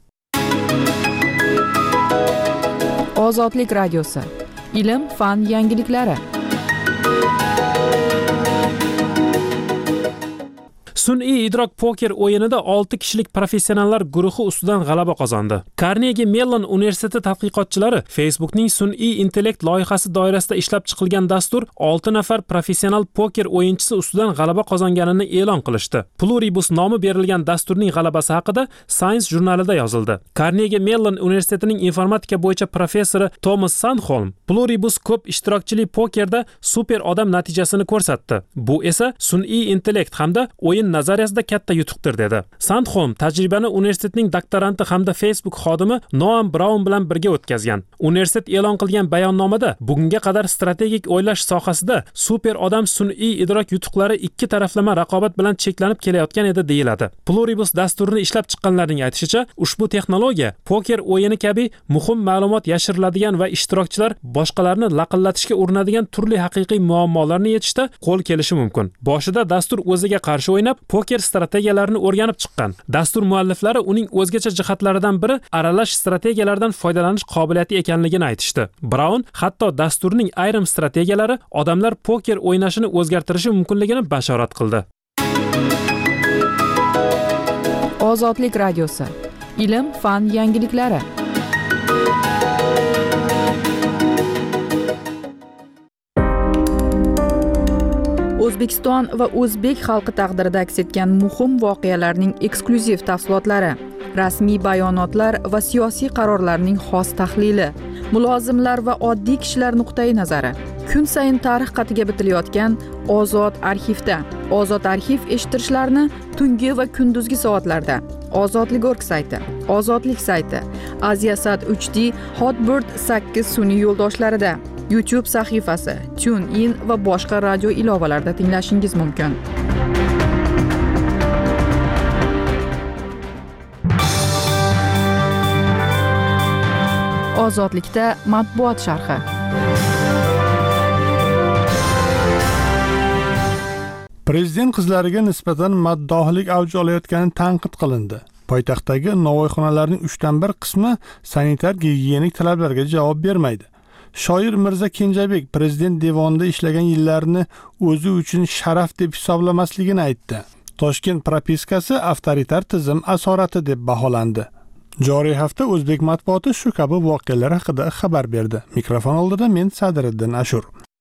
Ozodlik radiosi. Ilm, fan yangiliklari. Sun'iy idrok poker o'yinida olti kishilik professionallar guruhi ustidan g'alaba qozondi. Carnegie Mellon universiteti tadqiqotchilari Facebookning sun'iy intellekt loyihasi doirasida ishlab chiqilgan dastur olti nafar professional poker o'yinchisi ustidan g'alaba qozonganini e'lon qilishdi. Pluribus nomi berilgan dasturning g'alabasi haqida Science jurnalida yozildi. Carnegie Mellon universitetining informatika bo'yicha professori Thomas Sandholm Pluribus ko'p ishtirokchili pokerda super odam natijasini ko'rsatdi. Bu esa sun'iy intellekt hamda o'yin nazariyasida katta yutuqdir dedi. Sandholm tajribani universitetning doktoranti hamda Facebook xodimi Noam Brown bilan birga o'tkazgan. Universitet e'lon qilgan bayonnomada bugunga qadar strategik o'ylash sohasida super odam sun'iy idrok yutuqlari ikki taraflama raqobat bilan cheklanib kelayotgan edi deyiladi. Pluribus dasturini ishlab chiqqanlarning aytishicha, ushbu texnologiya poker o'yini kabi muhim ma'lumot yashiriladigan va ishtirokchilar boshqalarni laqillatishga urinadigan turli haqiqiy muammolarni yechishda qo'l kelishi mumkin. Boshida dastur o'ziga qarshi o'ynab, poker strategiyalarini o'rganib chiqqan. Dastur mualliflari uning o'zgacha jihatlaridan biri aralash strategiyalardan foydalanish qobiliyati ekanligini aytishdi. Brown hatto dasturning ayrim strategiyalari odamlar poker o'ynashini o'zgartirishi mumkinligini bashorat qildi. Ozodlik radiosi. Ilm, fan yangiliklari. O'zbekiston va o'zbek xalqi taqdirida aks etgan muhim voqealarning eksklyuziv tafsilotlari, rasmiy bayonotlar va siyosiy qarorlarning xos tahlili, mulozimlar va oddiy kishilar nuqtai nazari. Kun sayin tarix qatiga bitilayotgan Ozod arxivda. Ozod arxiv eshittirishlarni tungi va kunduzgi soatlarda. Ozodlik.org sayti, Ozodlik sayti, Aziasat uch D, Hotbird sakkiz sun'iy yo'ldoshlarida, YouTube sahifasi, TuneIn va boshqa radio ilovalarida tinglashingiz mumkin. Ozodlikda matbuot sharhi. Prezident qizlariga nisbatan maddohlik avj olayotgani tanqid qilindi. Poytaxtdagi novvoyxonalarning uchdan bir qismi sanitar gigiyenik talablarga javob bermaydi. Shoir Mirza Kenjabek prezident devonida ishlagan yillarini o'zi uchun sharaf deb hisoblamasligini aytdi. Toshkent propiskasi avtoritar tizim asorati deb baholandi. Joriy hafta o'zbek matbuoti shu kabi voqealar haqida xabar berdi. Mikrofon oldida men Sadriddin Ashur.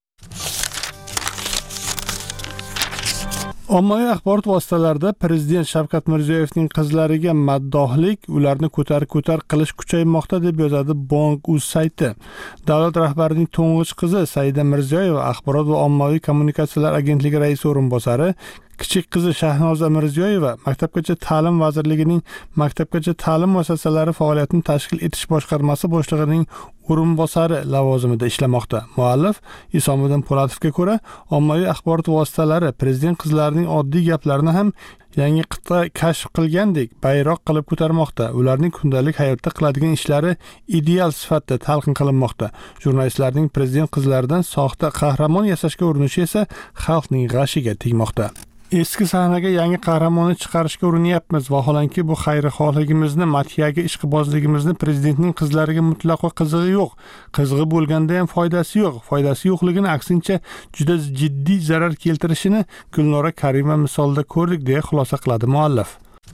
Ommaviy axborot vositalarida prezident Shavkat Mirziyoyevning qizlariga maddohlik, ularni ko'tar-ko'tar qilish kuchaymoqda deb yozadi Bong.uz sayti. Davlat rahbarining to'ng'ich qizi Saida Mirziyoyeva Axborot va ommaviy kommunikatsiyalar agentligi raisi o'rinbosari, kichik qizi Shahnoza Mirziyoyeva Maktabgacha ta'lim vazirligining Maktabgacha ta'lim muassasalari faoliyatini tashkil etish boshqarmasi boshlig'ining o'rinbosari lavozimida ishlamoqda. Muallif Isomiddin Po'latovga ko'ra, ommaviy axborot vositalari prezident qizlarining oddiy gaplarini ham yangi qit'a kashf qilgandek bayroq qilib ko'tarmoqda. Ularning kundalik hayotda qiladigan ishlari ideal sifatda talqin qilinmoqda. Jurnalistlarning prezident qizlaridan soxta qahramon yasashga urinishi esa xalqning g'ashiga tegmoqda. Eski sahnaga yangi qahramonni chiqarishga urinyapmiz. Vaholanki bu xayrixohligimizni, madhiyaga ishqibozligimizni prezidentning qizlariga mutlaqo qizig'i yo'q. Qizig'i bo'lganda ham foydasi yo'q. Foydasi yo'qligini aksincha juda jiddiy zarar keltirishini Gulnora Karima misolida ko'rdik deya xulosa qiladi muallif.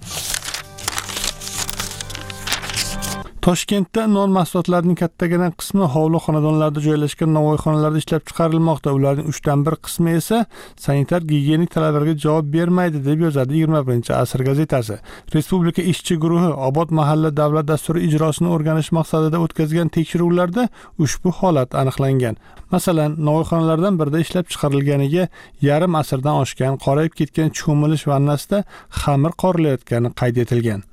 Toshkentda non mahsulotlarining kattagina qismi hovli xonadonlarda joylashgan novvoyxonalarda ishlab chiqarilmoqda. Ularning uchdan bir qismi esa sanitar gigiyenik talablarga javob bermaydi deb yozadi yigirma birinchi asr gazetasi. Respublika ishchi guruhi Obod mahalla davlat dasturi ijrosini o'rganish maqsadida o'tkazgan tekshiruvlarda ushbu holat aniqlangan. Masalan, novvoyxonalardan birida ishlab chiqarilganiga yarim asrdan oshgan qorayib ketgan cho'milish vannasida xamir qorilayotgani qayd etilgan.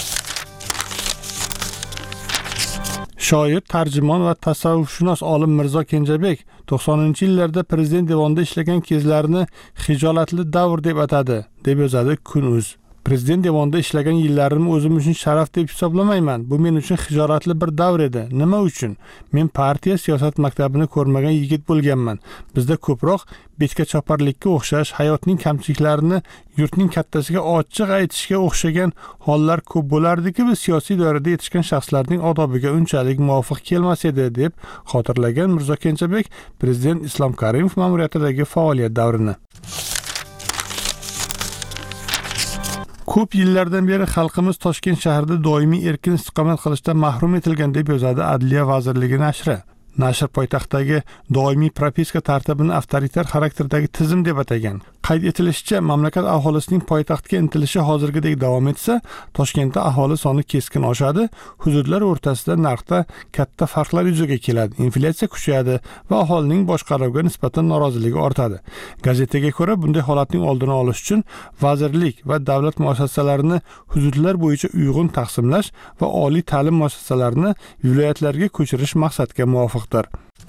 Shoir, tarjimon va tasavvufshunos olim Mirzo Kenjabek to'qsoninchi yillarda prezident devonida ishlagan kezlarini hijolatli davr deb atadi, deb yozadi Kun.uz. Prezident devonida ishlagan yillarimni o'zim uchun sharaf deb hisoblamayman. Bu men uchun hijolatli bir davr edi. Nima uchun? Men partiya siyosat maktabini ko'rmagan yigit bo'lganman. Bizda ko'proq betga choparlikka o'xshash hayotning kamchiliklarini yurtning kattasiga ochiq aytishga o'xshagan hollar ko'p bo'lardiki, va siyosiy doirada yetishgan shaxslarning odobiga unchalik muvofiq kelmas edi, deb xotirlagan Mirzo Kenjabek prezident Islom Karimov ma'muriyatidagi faoliyat davrini. Ko'p yillardan beri xalqimiz Toshkent shahrida doimiy erkin istiqomat qilishdan mahrum etilgan deb yozadi Adliya vazirligi nashri. Nashr poytaxtdagi doimiy propiska tartibini avtoritar xarakterdagi tizim deb atagan. Qayd etilishicha, mamlakat aholisining poytaxtga intilishi hozirgidek davom etsa, Toshkentda aholi soni keskin oshadi, hududlar o'rtasida narxda katta farqlar yuzaga keladi, inflyatsiya kuchayadi va aholining boshqaruvga nisbatan noroziligi ortadi. Gazetaga ko'ra, bunday holatning oldini olish uchun vazirlik va davlat muassasalarini hududlar bo'yicha uyg'un taqsimlash va oliy ta'lim muassasalarini viloyatlarga ko'chirish maqsadga muvofiqdir.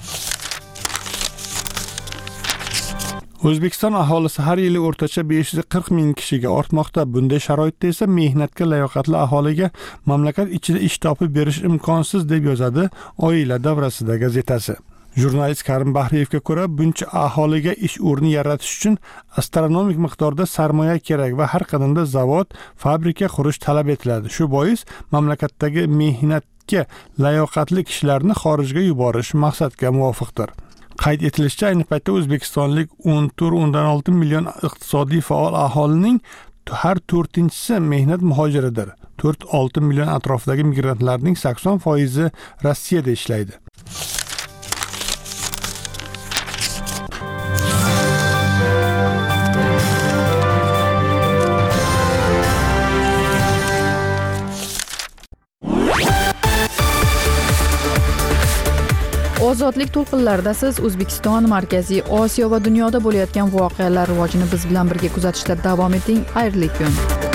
O'zbekiston aholisi har yili o'rtacha besh yuz qirq ming kishiga ortmoqda. Bunday sharoitda esa mehnatga layoqatli aholiga mamlakat ichida ish topib berish imkonsiz deb yozadi Oila davrasida gazetasi. Jurnalist Karim Bahriyevga ko'ra, buncha aholiga ish o'rni yaratish uchun astronomik miqdorda sarmoya kerak va har qadamda zavod, fabrika qurish talab etiladi. Shu bois mamlakatdagi mehnatga layoqatli kishilarni xorijga yuborish maqsadga muvofiqdir. Qayd etilishicha, ayni paytda o'zbekistonlik o'n to'rt o'ndan olti million iqtisodiy faol aholining har to'rtinchisi mehnat muhojiridir. to'rt olti million atrofidagi migrantlarning sakson foizi Rossiyada ishlaydi. Ozodlik to'lqinlarida siz O'zbekiston, Markaziy Osiyo va dunyoda bo'layotgan voqealar rivojini biz bilan birga kuzatishda davom eting. Xayrli kun.